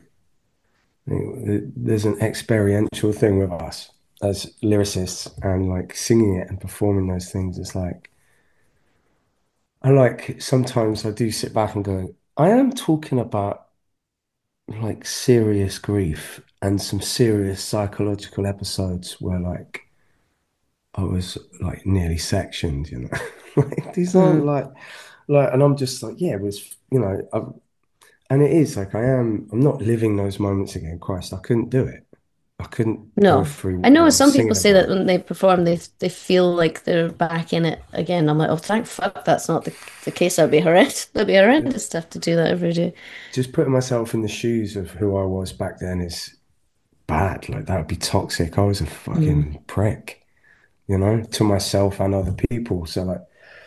there's an experiential thing with us as lyricists and like singing it and performing those things. It's like I like sometimes I do sit back and go, I am talking about like serious grief and some serious psychological episodes where like I was like nearly sectioned, you know. Like these aren't Mm. like and I'm just like, yeah, it was, you know, and it is like I'm not living those moments again. Christ, I couldn't do it. I couldn't go No. through I know what I'm some people singing say that about. when they perform, they feel like they're back in it again. I'm like, oh, thank fuck that's not the case. That'd be horrendous. That'd be horrendous to have to do that every day. Just putting myself in the shoes of who I was back then is bad. Like that would be toxic. I was a Mm. fucking prick, you know, to myself and other people. So like,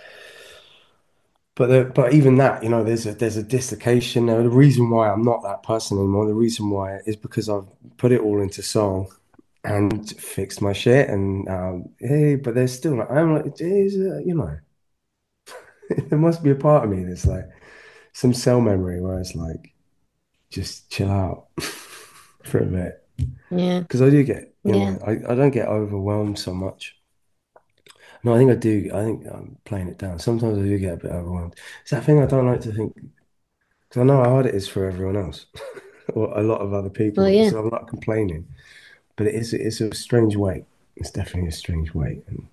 but even that, you know, there's a dislocation. Now, the reason why I'm not that person anymore, the reason why is because I've put it all into song and fixed my shit. And hey, but there's still like I'm like, geez, you know, there must be a part of me that's like some cell memory where it's like just chill out for a bit. Yeah. Because I do get, you Yeah. know, I don't get overwhelmed so much. No, I think I do. I think I'm playing it down. Sometimes I do get a bit overwhelmed. It's that thing I don't like to think, because I know how hard it is for everyone else or a lot of other Well, people. yeah. So I'm not complaining, but it's a strange weight. It's definitely a strange weight. And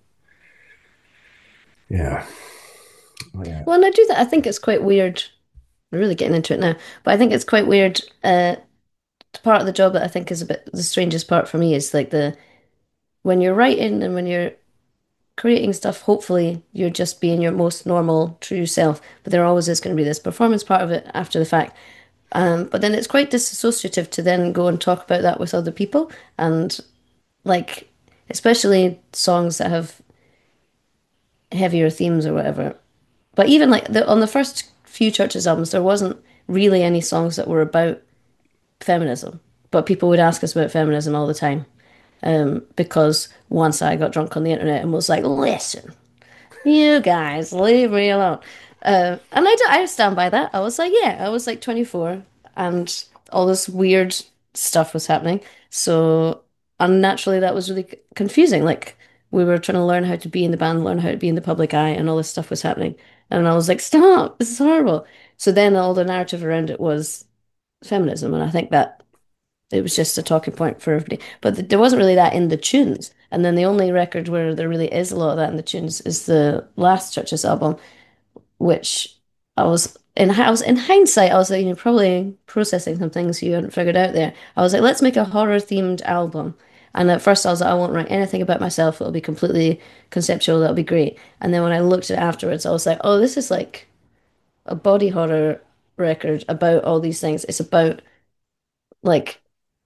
yeah, oh, yeah. Well, and I do that. I think it's quite weird. We're really getting into it now, but I think it's quite weird. Part of the job that I think is a bit the strangest part for me is like the when you're writing and when you're creating stuff, hopefully you're just being your most normal, true self. But there always is going to be this performance part of it after the fact. But then it's quite disassociative to then go and talk about that with other people. And like, especially songs that have heavier themes or whatever. But even like on the first few Churches albums, there wasn't really any songs that were about feminism. But people would ask us about feminism all the time. Because once I got drunk on the internet and was like, listen, you guys, leave me alone. And I stand by that. I was like, yeah, I was like 24 and all this weird stuff was happening. So unnaturally, that was really confusing. Like we were trying to learn how to be in the band, learn how to be in the public eye, and all this stuff was happening. And I was like, stop, this is horrible. So then all the narrative around it was feminism. And I think that it was just a talking point for everybody. But there wasn't really that in the tunes. And then the only record where there really is a lot of that in the tunes is the last Churches album, which I was in hindsight, I was like, probably processing some things you hadn't figured out there. I was like, let's make a horror themed album. And at first I was like, I won't write anything about myself. It'll be completely conceptual. That'll be great. And then when I looked at it afterwards, I was like, oh, this is like a body horror record about all these things. It's about like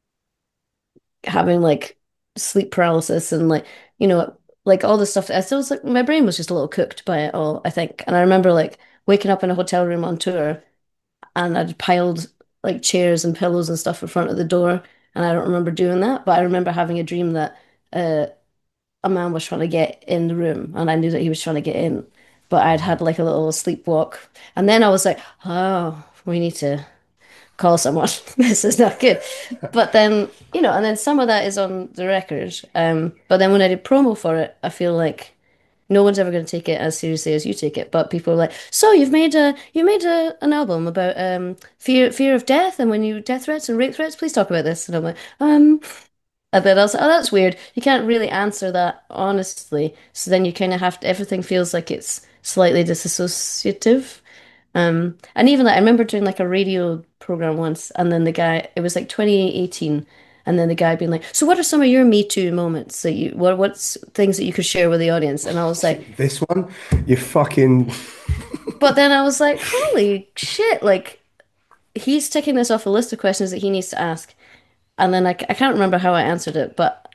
having like sleep paralysis and like like all the stuff. I still was like my brain was just a little cooked by it all, I think. And I remember like waking up in a hotel room on tour and I'd piled like chairs and pillows and stuff in front of the door, and I don't remember doing that, but I remember having a dream that uh, a man was trying to get in the room, and I knew that he was trying to get in, but I'd had like a little sleepwalk, and then I was like, oh, call someone. This is not good. But then, and then some of that is on the record. But then when I did promo for it, I feel like no one's ever going to take it as seriously as you take it. But people are like, so you made an album about fear of death, and when you death threats and rape threats, please talk about this. And I'm like, and then I was like, oh, that's weird. You can't really answer that honestly. So then you kind of have to, everything feels like it's slightly disassociative. And even like I remember doing like a radio program once, and then the guy, it was like 2018, and then the guy being like, "So what are some of your Me Too moments that what's things that you could share with the audience?" And I was like, This one, you fucking. but then I was like, "Holy shit!" Like he's ticking this off a list of questions that he needs to ask, and then I can't remember how I answered it, but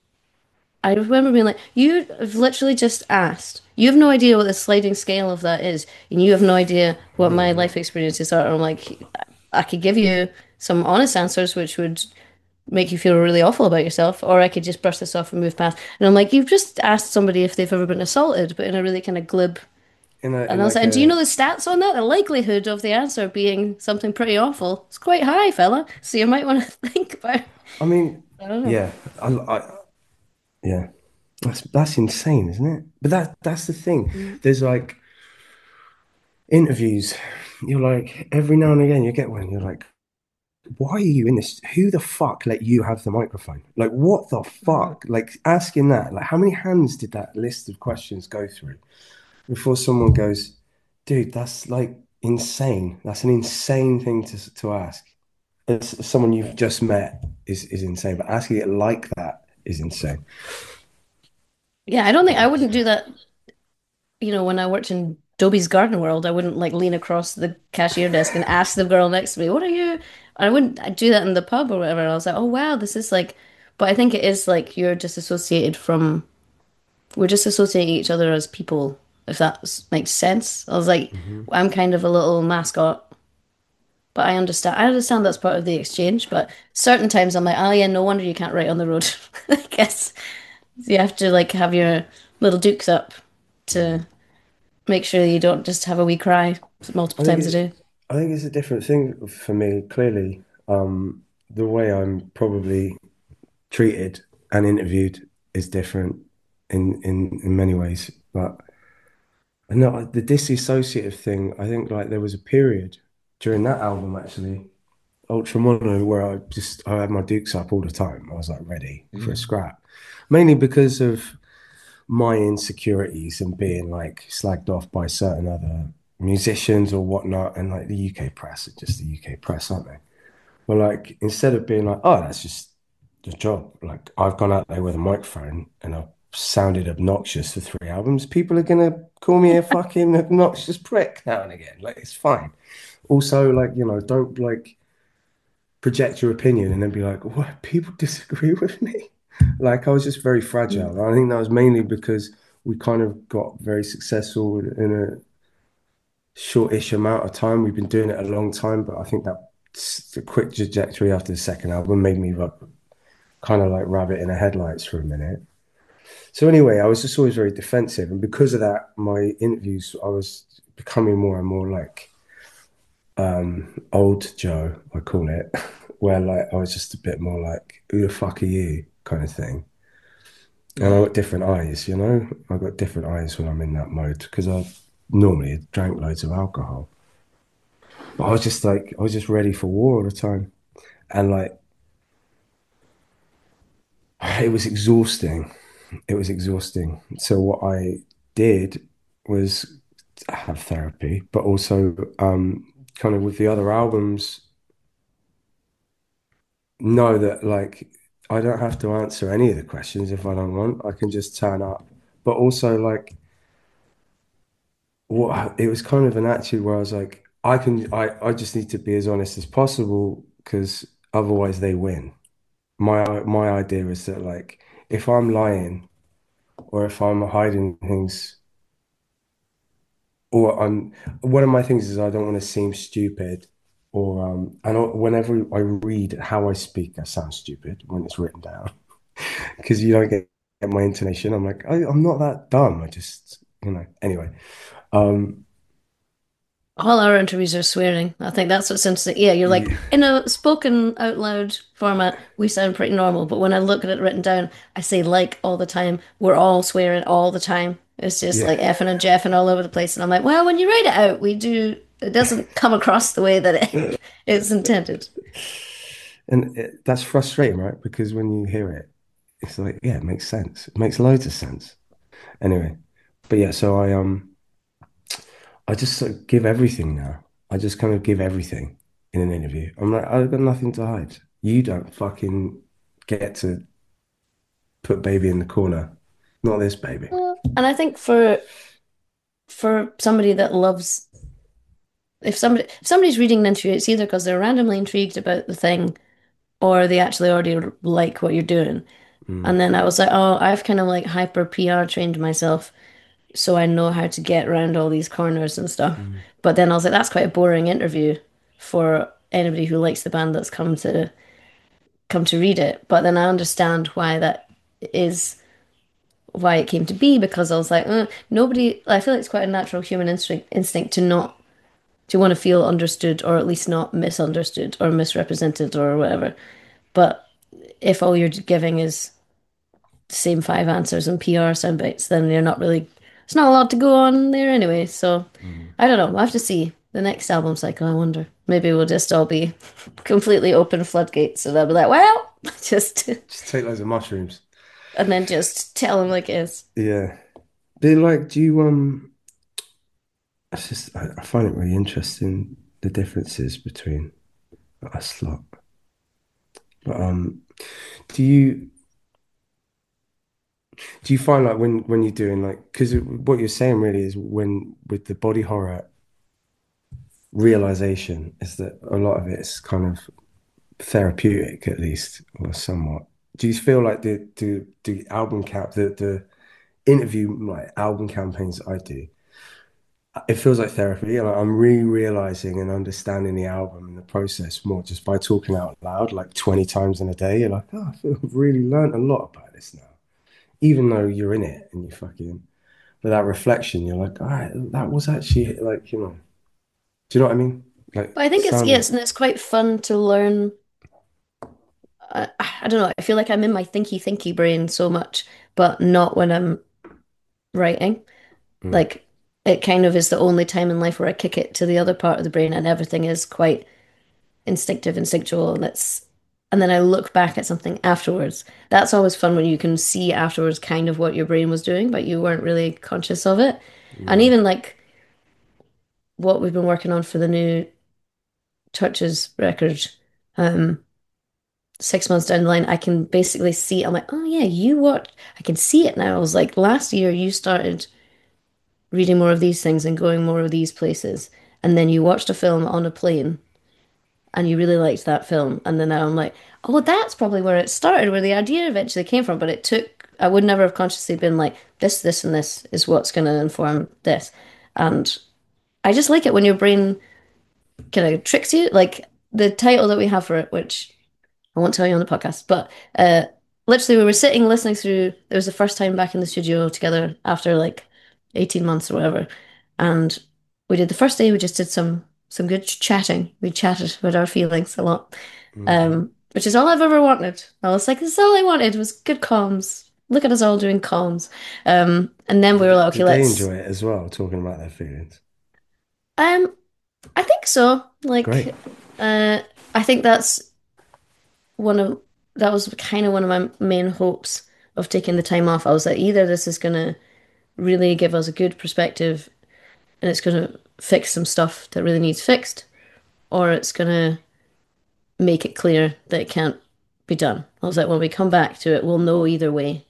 I remember being like, "You have literally just asked. You have no idea what the sliding scale of that is, and you have no idea what my Yeah. life experiences are." I'm like, I could give you some honest answers, which would make you feel really awful about yourself, or I could just brush this off and move past. And I'm like, you've just asked somebody if they've ever been assaulted, but in a really kind of glib. And In I was like like, and do you a know the stats on that? The likelihood of the answer being something pretty awful is quite high, fella. So you might want to think about. I mean, I don't know. yeah, yeah, that's insane, isn't it? But that's the thing. Mm. There's like interviews. You're like every now and again you get one. You're like, why are you in this? Who the fuck let you have the microphone? Like, what the Mhm. fuck? Like asking that. Like, how many hands did that list of questions go through before someone goes, dude, that's like insane. That's an insane thing to ask. As someone you've just met is insane, but asking it like that is insane. Yeah, I don't think I wouldn't do that. When I worked in Dobie's Garden World, I wouldn't like lean across the cashier desk and ask the girl next to me, "What are you?" I wouldn't I'd do that in the pub or whatever. And I was like, "Oh wow, this is like," but I think it is like you're disassociated from. We're just associating each other as people, if that makes sense. I was like, Hmm. I'm kind of a little mascot, but I understand. I understand that's part of the exchange, but certain times I'm like, oh yeah, no wonder you can't write on the road. I guess you have to like have your little dukes up to make sure you don't just have a wee cry multiple I think times a it, day. I think it's a different thing for me. Clearly, the way I'm probably treated and interviewed is different in many ways. But no, the disassociative thing, I think like there was a period during that album actually, Ultra Mono, where I had my dukes up all the time. I was like ready for a Mm. scrap, mainly because of my insecurities and being like slagged off by certain other musicians or whatnot, and like the UK press are just the UK press, aren't they? Well, like instead of being like, oh, that's just the job. Like I've gone out there with a microphone and I've sounded obnoxious for 3 albums. People are gonna call me a fucking obnoxious prick now and again. Like it's fine. Also, like don't like project your opinion and then be like, what? People disagree with me. Like I was just very Mm. fragile. I think that was mainly because we kind of got very successful in a shortish amount of time. We've been doing it a long time, but I think that the quick trajectory after the second album made me like, kind of like rabbit in the headlights for a minute. So anyway, I was just always very defensive, and because of that, my interviews I was becoming more and more like old Joe, I call it, where like I was just a bit more like, who the fuck are you kind of thing. And I Yeah. got different eyes, I got different eyes when I'm in that mode because I normally drank loads of alcohol. But I was just like, I was just ready for war all the time. And like, it was exhausting. It was exhausting. So what I did was have therapy, but also kind of with the other albums, know that like I don't have to answer any of the questions if I don't want. I can just turn up. But also like what it was kind of an attitude where I was like, I just need to be as honest as possible because otherwise they win. My idea is that like if I'm lying or if I'm hiding things or I'm one of my things is I don't want to seem stupid or whenever I read how I speak, I sound stupid when it's written down because you don't get my intonation. I'm like, I'm not that dumb. I just, anyway. Um, All our interviews are swearing. I think that's what's interesting. Yeah, you're like Yeah, in a spoken out loud format, we sound pretty normal, but when I look at it written down, I say like all the time. We're all swearing all the time. It's just yeah. like effing and jeffing all over the place. And I'm like, well, when you write it out, we do, it doesn't come across the way that it's intended. And that's frustrating, right? Because when you hear it, it's like, yeah, it makes sense. It makes loads of sense. Anyway, but yeah, so I just sort of give everything now. I just kind of give everything in an interview. I'm like, I've got nothing to hide. You don't fucking get to put baby in the corner. Not this baby. And I think for somebody that loves if somebody's reading an interview, it's either because they're randomly intrigued about the thing or they actually already like what you're doing. Mm, And then I was like, oh, I've kind of like hyper PR trained myself, so I know how to get around all these corners and stuff. mm, But then I was like, that's quite a boring interview for anybody who likes the band that's come to read it. But then I understand why that is why it came to be because I was like, nobody. I feel like it's quite a natural human instinct to not to want to feel understood or at least not misunderstood or misrepresented or whatever. But if all you're giving is the same five answers and PR sound bites, then you're not really, it's not a lot to go on there anyway. So mm. I don't know. We'll have to see the next album cycle. I wonder. Maybe we'll just all be completely open floodgates. So they'll be like, well, just, Just take loads of mushrooms. and then just tell them like it is. Yeah. They like, do you it's just I find it really interesting the differences between us lot. But do you do you find like when you're doing like because what you're saying really is when with the body horror realization is that a lot of it's kind of therapeutic at least or somewhat. Do you feel like the album cap the interview like album campaigns I do, it feels like therapy and I'm re-realizing and understanding the album and the process more just by talking out loud like 20 times in a day. You're like, oh, I feel I've really learned a lot about this now. Even though you're in it and you fucking but that reflection, you're like, all right, that was actually like, do you know what I mean? Like But I think it's, sounding. yes, and it's quite fun to learn. I don't know. I feel like I'm in my thinky brain so much, but not when I'm writing. Mm, Like it kind of is the only time in life where I kick it to the other part of the brain and everything is quite instinctual and then I look back at something afterwards. That's always fun when you can see afterwards kind of what your brain was doing, but you weren't really conscious of it. And mm, even like what we've been working on for the new Touches record, um, 6 months down the line, I can basically see, I'm like, oh yeah, I can see it now. I was like, last year you started reading more of these things and going more of these places. And then you watched a film on a plane and you really liked that film. And then now I'm like, oh, that's probably where it started, where the idea eventually came from. But it took, I would never have consciously been like, this, and this is what's going to inform this. And I just like it when your brain kind of tricks you. Like the title that we have for it, which I won't tell you on the podcast, but literally we were sitting listening through. It was the first time back in the studio together after like 18 months or whatever, and we did the first day. We just did some good chatting. We chatted about our feelings a lot, mm. which is all I've ever wanted. I was like, this is all I wanted was good comms. Look at us all doing comms, and then we were like, okay, Did they let's. enjoy it as well, talking about their feelings? Um, I think so. Great. Like, uh, I think one of that was kind of one of my main hopes of taking the time off. I was like, either this is gonna really give us a good perspective and it's gonna fix some stuff that really needs fixed, or it's gonna make it clear that it can't be done. I was like, when we come back to it, we'll know either way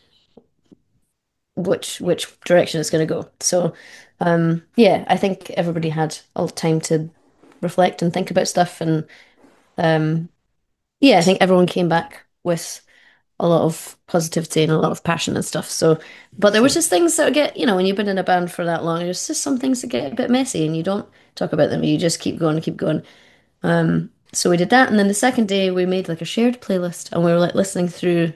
which direction it's gonna go. So, yeah, I think everybody had all the time to reflect and think about stuff, and yeah, I think everyone came back with a lot of positivity and a lot of passion and stuff. So, but there was Excellent. just things that get, when you've been in a band for that long, there's just some things that get a bit messy and you don't talk about them. You just keep going and keep going. So we did that. And then the second day we made like a shared playlist and we were like listening through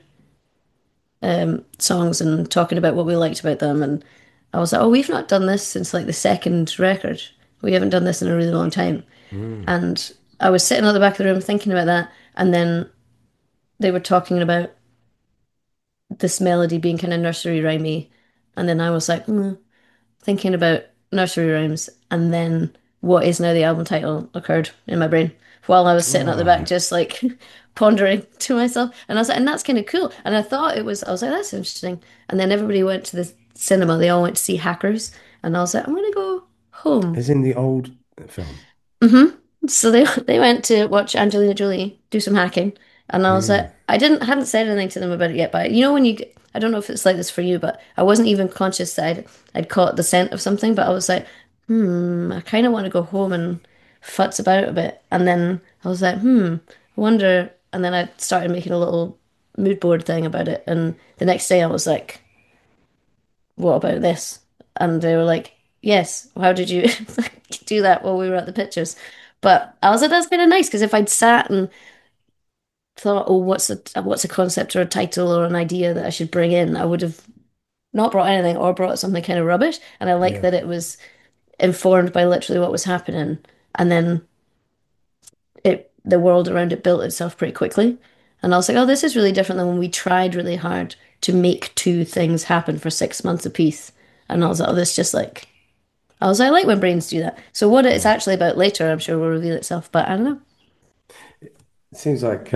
songs and talking about what we liked about them. And I was like, oh, we've not done this since like the second record. We haven't done this in a really long time. Mm. And I was sitting at the back of the room thinking about that, and then they were talking about this melody being kind of nursery rhymey, and then I was like, thinking about nursery rhymes, and then what is now the album title occurred in my brain while I was sitting at the back, Oh, just like pondering to myself. And I was like, and that's kind of cool. And I thought it was, I was like, that's interesting. And then everybody went to the cinema. They all went to see Hackers, and I was like, I'm gonna go home. as in the old film. hmm So they went to watch Angelina Jolie do some hacking, and I was Mm. like, hadn't said anything to them about it yet, but you know when I don't know if it's like this for you, but I wasn't even conscious that I'd caught the scent of something, but I was like, I kind of want to go home and futz about a bit, and then I was like, I wonder, and then I started making a little mood board thing about it, and the next day I was like, what about this? And they were like, yes, how did you do that while we were at the pictures? But I was like, that's kind of nice because if I'd sat and thought, oh, what's a concept or a title or an idea that I should bring in, I would have not brought anything or brought something kind of rubbish. And I like Yeah. that it was informed by literally what was happening. And then the world around it built itself pretty quickly. And I was like, oh, this is really different than when we tried really hard to make two things happen for 6 months apiece. And I was like, oh, this just like I was like, I like when brains do that. So what it's Mm. actually about later, I'm sure will reveal itself, but I don't know. It seems like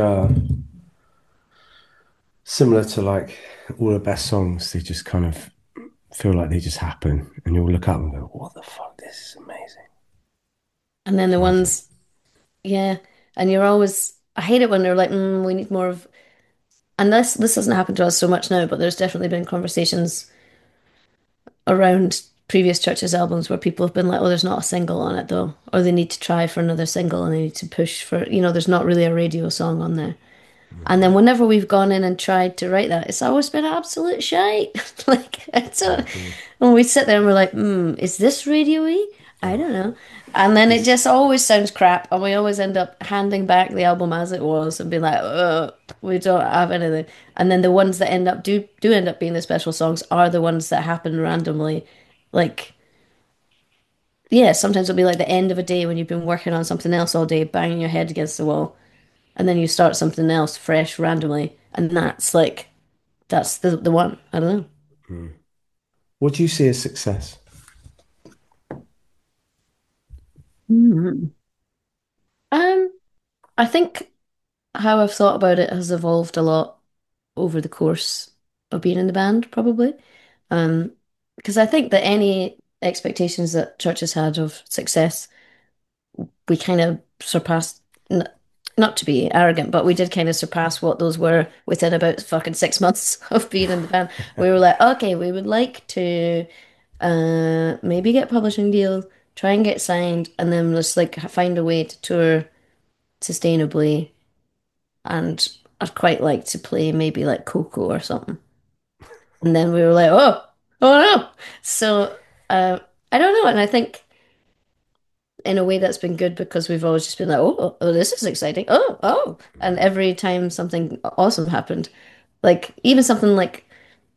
similar to like all the best songs, they just kind of feel like they just happen, and you'll look up and go, "What the fuck? This is amazing." And then the Kind of thing. ones, yeah, and you're always, I hate it when they're like, we need more of, and this doesn't happen to us so much now, but there's definitely been conversations around previous Churches albums where people have been like, oh, there's not a single on it though, or they need to try for another single and they need to push for, there's not really a radio song on there. And then whenever we've gone in and tried to write that, it's always been absolute shite. Like, Mm. when we sit there and we're like, is this radio-y? I Oh, don't know. And then it it's just always sounds crap, and we always end up handing back the album as it was and being like, we don't have anything. And then the ones that end up do end up being the special songs are the ones that happen randomly. Like, yeah, sometimes it'll be like the end of a day when you've been working on something else all day, banging your head against the wall, and then you start something else fresh randomly, and that's the one. I don't know. mm. What do you see as success? Mhm. Um, I think how I've thought about it has evolved a lot over the course of being in the band, probably. Um, because I think that any expectations that Churches had of success, we kind of surpassed. Not to be arrogant, but we did kind of surpass what those were within about fucking 6 months of being in the band. We were like, okay, we would like to maybe get a publishing deal, try and get signed, and then just like find a way to tour sustainably. And I'd quite like to play maybe like Coco or something. And then we were like, oh no. So uh, I don't know, and I think in a way that's been good because we've always just been like, oh, this is exciting. Oh. And every time something awesome happened, like even something like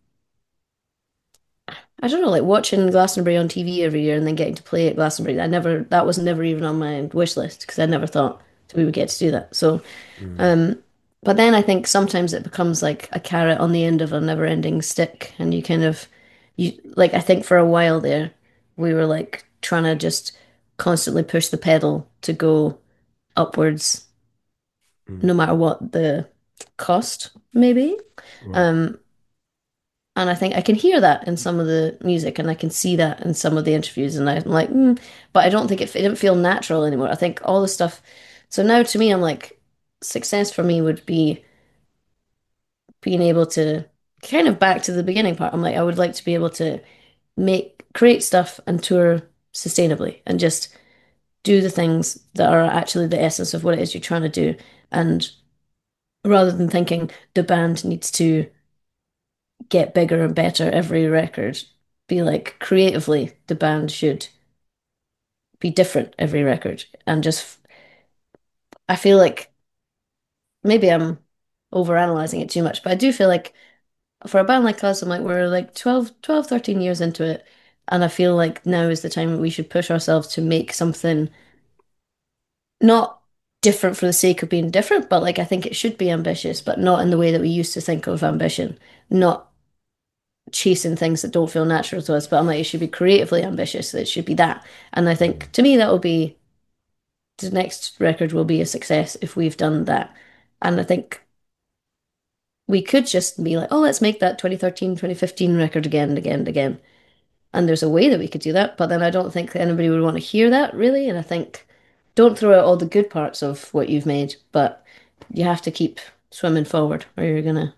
I don't know, like watching Glastonbury on TV every year and then getting to play at Glastonbury. That was never even on my wish list because I never thought we would get to do that. So, Mm. um, but then I think sometimes it becomes like a carrot on the end of a never-ending stick, and you kind of, you like, I think for a while there, we were like trying to just constantly push the pedal to go upwards, Mm. no matter what the cost, maybe. Right. Um, And I think I can hear that in some of the music, and I can see that in some of the interviews, and I'm like, but I don't think it didn't feel natural anymore. I think all the stuff. So now to me, I'm like, success for me would be being able to kind of back to the beginning part. I'm like, I would like to be able to create stuff and tour sustainably and just do the things that are actually the essence of what it is you're trying to do. And rather than thinking the band needs to get bigger and better every record. Be like creatively, the band should be different every record. And just, I feel like maybe I'm overanalyzing it too much, but I do feel like for a band like us, I'm like, we're like 12, 13 years into it. And I feel like now is the time we should push ourselves to make something not different for the sake of being different, but like I think it should be ambitious, but not in the way that we used to think of ambition, not chasing things that don't feel natural to us. But I'm like, it should be creatively ambitious. It should be that. And I think to me, that will be the next record will be a success if we've done that. And I think we could just be like, oh, let's make that 2013, 2015 record again and again and again. And there's a way that we could do that, but then I don't think that anybody would want to hear that really. And I think don't throw out all the good parts of what you've made, but you have to keep swimming forward or you're gonna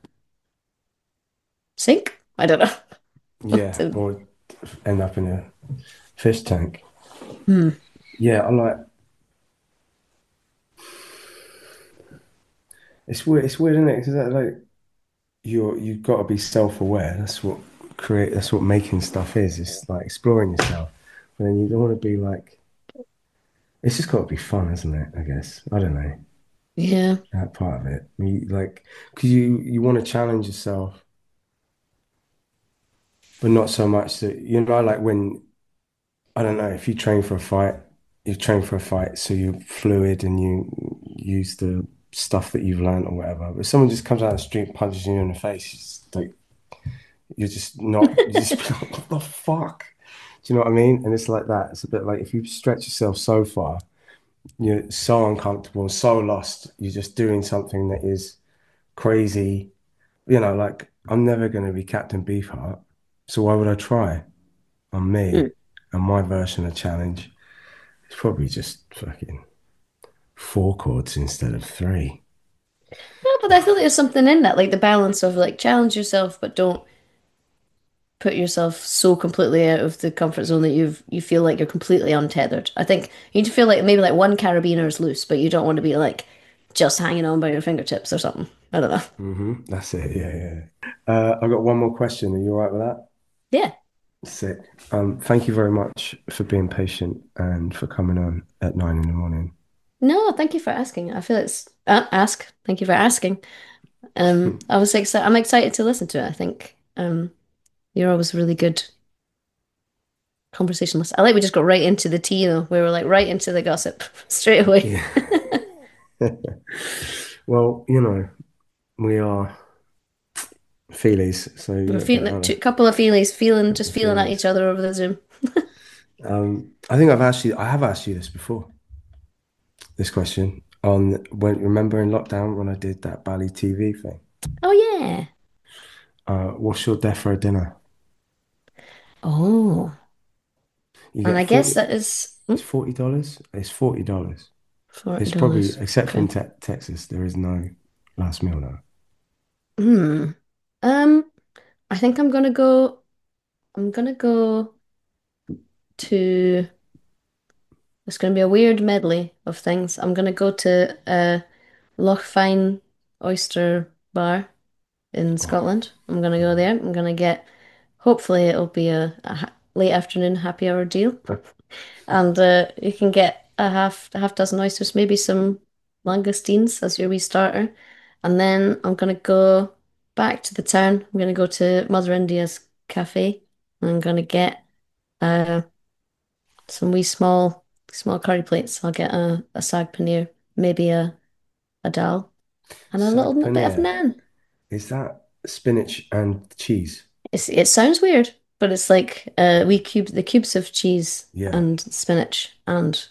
sink. I don't know. Yeah, So, or end up in a fish tank. hmm. Yeah, I like. It's weird. It's weird, isn't it? Because like you've got to be self-aware. That's what making stuff is. It's like exploring yourself. But then you don't want to be like. It's just got to be fun, isn't it? I guess. I don't know Yeah. that part of it. Like, because you want to challenge yourself, but not so much that like when I don't know if you train for a fight, you train for a fight, so you're fluid and you use the stuff that you've learned or whatever. But if someone just comes out of the street and punches you in the face, it's like you're just not. You just be like, what the fuck? Do you know what I mean? And it's like that. It's a bit like if you stretch yourself so far, you're so uncomfortable, so lost. You're just doing something that is crazy. Like I'm never going to be Captain Beefheart, so why would I try? On Hmm. me and my version of challenge. It's probably just fucking four chords instead of three. No, but I feel like there's something in that, like the balance of like challenge yourself, but don't put yourself so completely out of the comfort zone that you feel like you're completely untethered. I think you need to feel like maybe like one carabiner is loose, but you don't want to be like just hanging on by your fingertips or something. I don't know. That's it. Yeah, yeah. I've got one more question. Are you all right with that? Yeah. Sick. Thank you very much for being patient and for coming on at 9 in the morning. No, thank you for asking. I feel it's ask. Thank you for asking. I was excited. I'm excited to listen to it. I think you're always a really good conversationalist. I like we just got right into the tea though. We were like right into the gossip straight away. Yeah. Well, we are feelies, so you We're got to get feeling out a of couple of feelies, feeling couple just of feeling at each feelies. other over the Zoom. I think I have asked you this before. This question on when remember in lockdown when I did that Bali TV thing. Oh yeah. What's your death row dinner? Oh, You and get I guess 40. that is It's $40. It's $40. It's probably $40. except for in Okay. Texas, there is no last meal now. Hmm. Um, I think I'm gonna go. I'm gonna go to. It's gonna be a weird medley of things. I'm gonna go to Loch Fyne Oyster Bar in Oh, Scotland. I'm gonna go mhm. there. I'm gonna get. Hopefully, it'll be a late afternoon happy hour deal, and you can get a half dozen oysters, maybe some langoustines as your wee starter, and then I'm gonna go back to the town. I'm gonna go to Mother India's cafe. And I'm gonna get uh some wee small curry plates. I'll get a sag paneer, maybe a dal, and a Sag little bit of paneer. naan. Is that spinach and cheese? It sounds weird, but it's like we cubes the cubes of cheese Yeah, and spinach and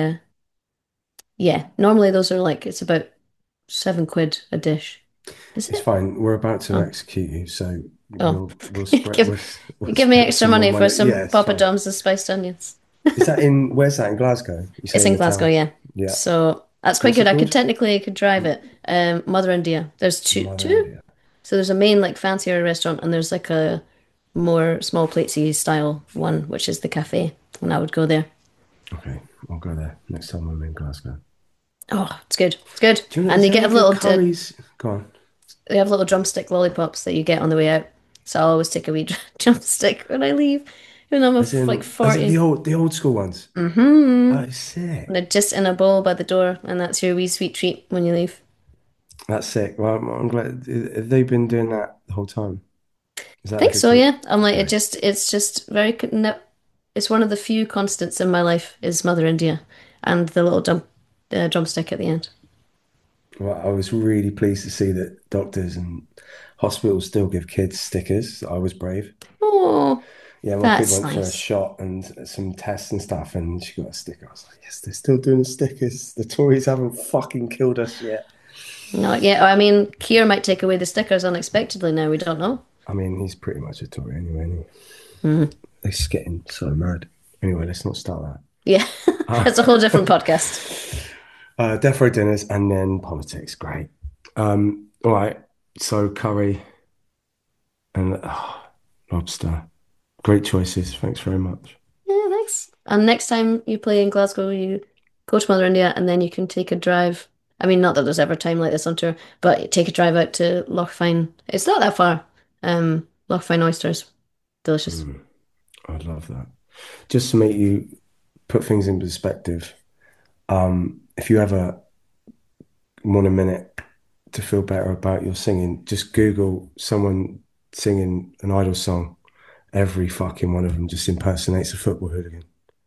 yeah. Normally those are like it's about £7 a dish. Is it's it? fine. We're about to Oh, execute you, so oh. we'll spread Give we'll give me spend extra some more money for money. some Yeah, it's Papa fine. John's and spiced onions. Is that in where's that in Glasgow? You say It's in in the Glasgow, town? yeah. Yeah. So that's quite What's good. it I called? could drive M- it. Mother India. There's Mother two. India. So there's a main like fancier restaurant and there's like a more small platesy style one, which is the cafe. And I would go there. Okay, I'll go there next time I'm in Glasgow. Oh, it's good. It's good. Do you know, And is they there get a any good little curries? Go on. they have little drumstick lollipops that you get on the way out. So I'll always take a wee drumstick when I leave. Even though I'm like As in 40. the old school ones. Mm-hmm. Oh, And they're sick. just in a bowl by the door, and that's your wee sweet treat when you leave. That's sick. Well, I'm glad. Have they been doing that the whole time? Is I that think like a so, kid? yeah. I'm like, Okay. it's just very, no. it's one of the few constants in my life is Mother India and the little drumstick at the end. Well, I was really pleased to see that doctors and hospitals still give kids stickers. I was brave. Oh, Yeah, my kid that's went for a nice. shot and some tests and stuff, and she got a sticker. I was like, yes, they're still doing the stickers. The Tories haven't fucking killed us yet. Not yet. I mean, Keir might take away the stickers unexpectedly now. We don't know. I mean, he's pretty much a Tory anyway. Mm. It's getting so mad. Anyway, let's not start that. Yeah, it's a whole different podcast. Death row dinners and then politics. Great. All right. So curry and lobster. Great choices. Thanks very much. Yeah, thanks. And next time you play in Glasgow, you go to Mother India and then you can take a drive. I mean, not that there's ever time like this on tour, but take a drive out to Lochfine. It's not that far. Lochfine oysters. Delicious. Mm, I'd love that. Just to make you put things in perspective, if you ever want a minute to feel better about your singing, just Google someone singing an Idol song. Every fucking one of them just impersonates a football hooligan.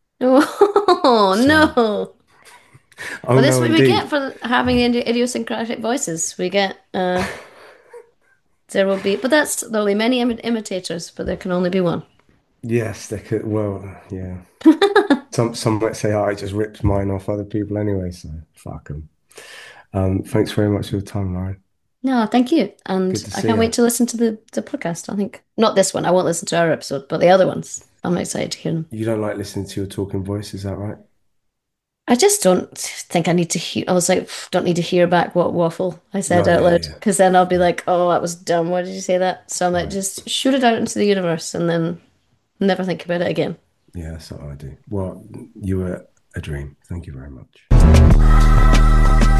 Oh, So, no. oh Well, this is no, what we get indeed. for having idiosyncratic voices. We get, there will be, but there'll be many imitators, but there can only be one. Yes, they could. Well, yeah. Some might say, "Oh, I just ripped mine off other people anyway." So fuck them. Thanks very much for your time, Lauren. No, thank you. Good And to I see can't wait you. to listen to the podcast. I think not this one. I won't listen to our episode, but the other ones. I'm excited to hear them. You don't like listening to your talking voice, is that right? I just don't think I need to hear. I was like, don't need to hear back what waffle I said No, out yeah, loud yeah, because then I'll be like, oh, that was dumb. Why did you say that? So I'm like, right. just shoot it out into the universe and then never think about it again. Yeah, that's what I do. Well, you were a dream. Thank you very much.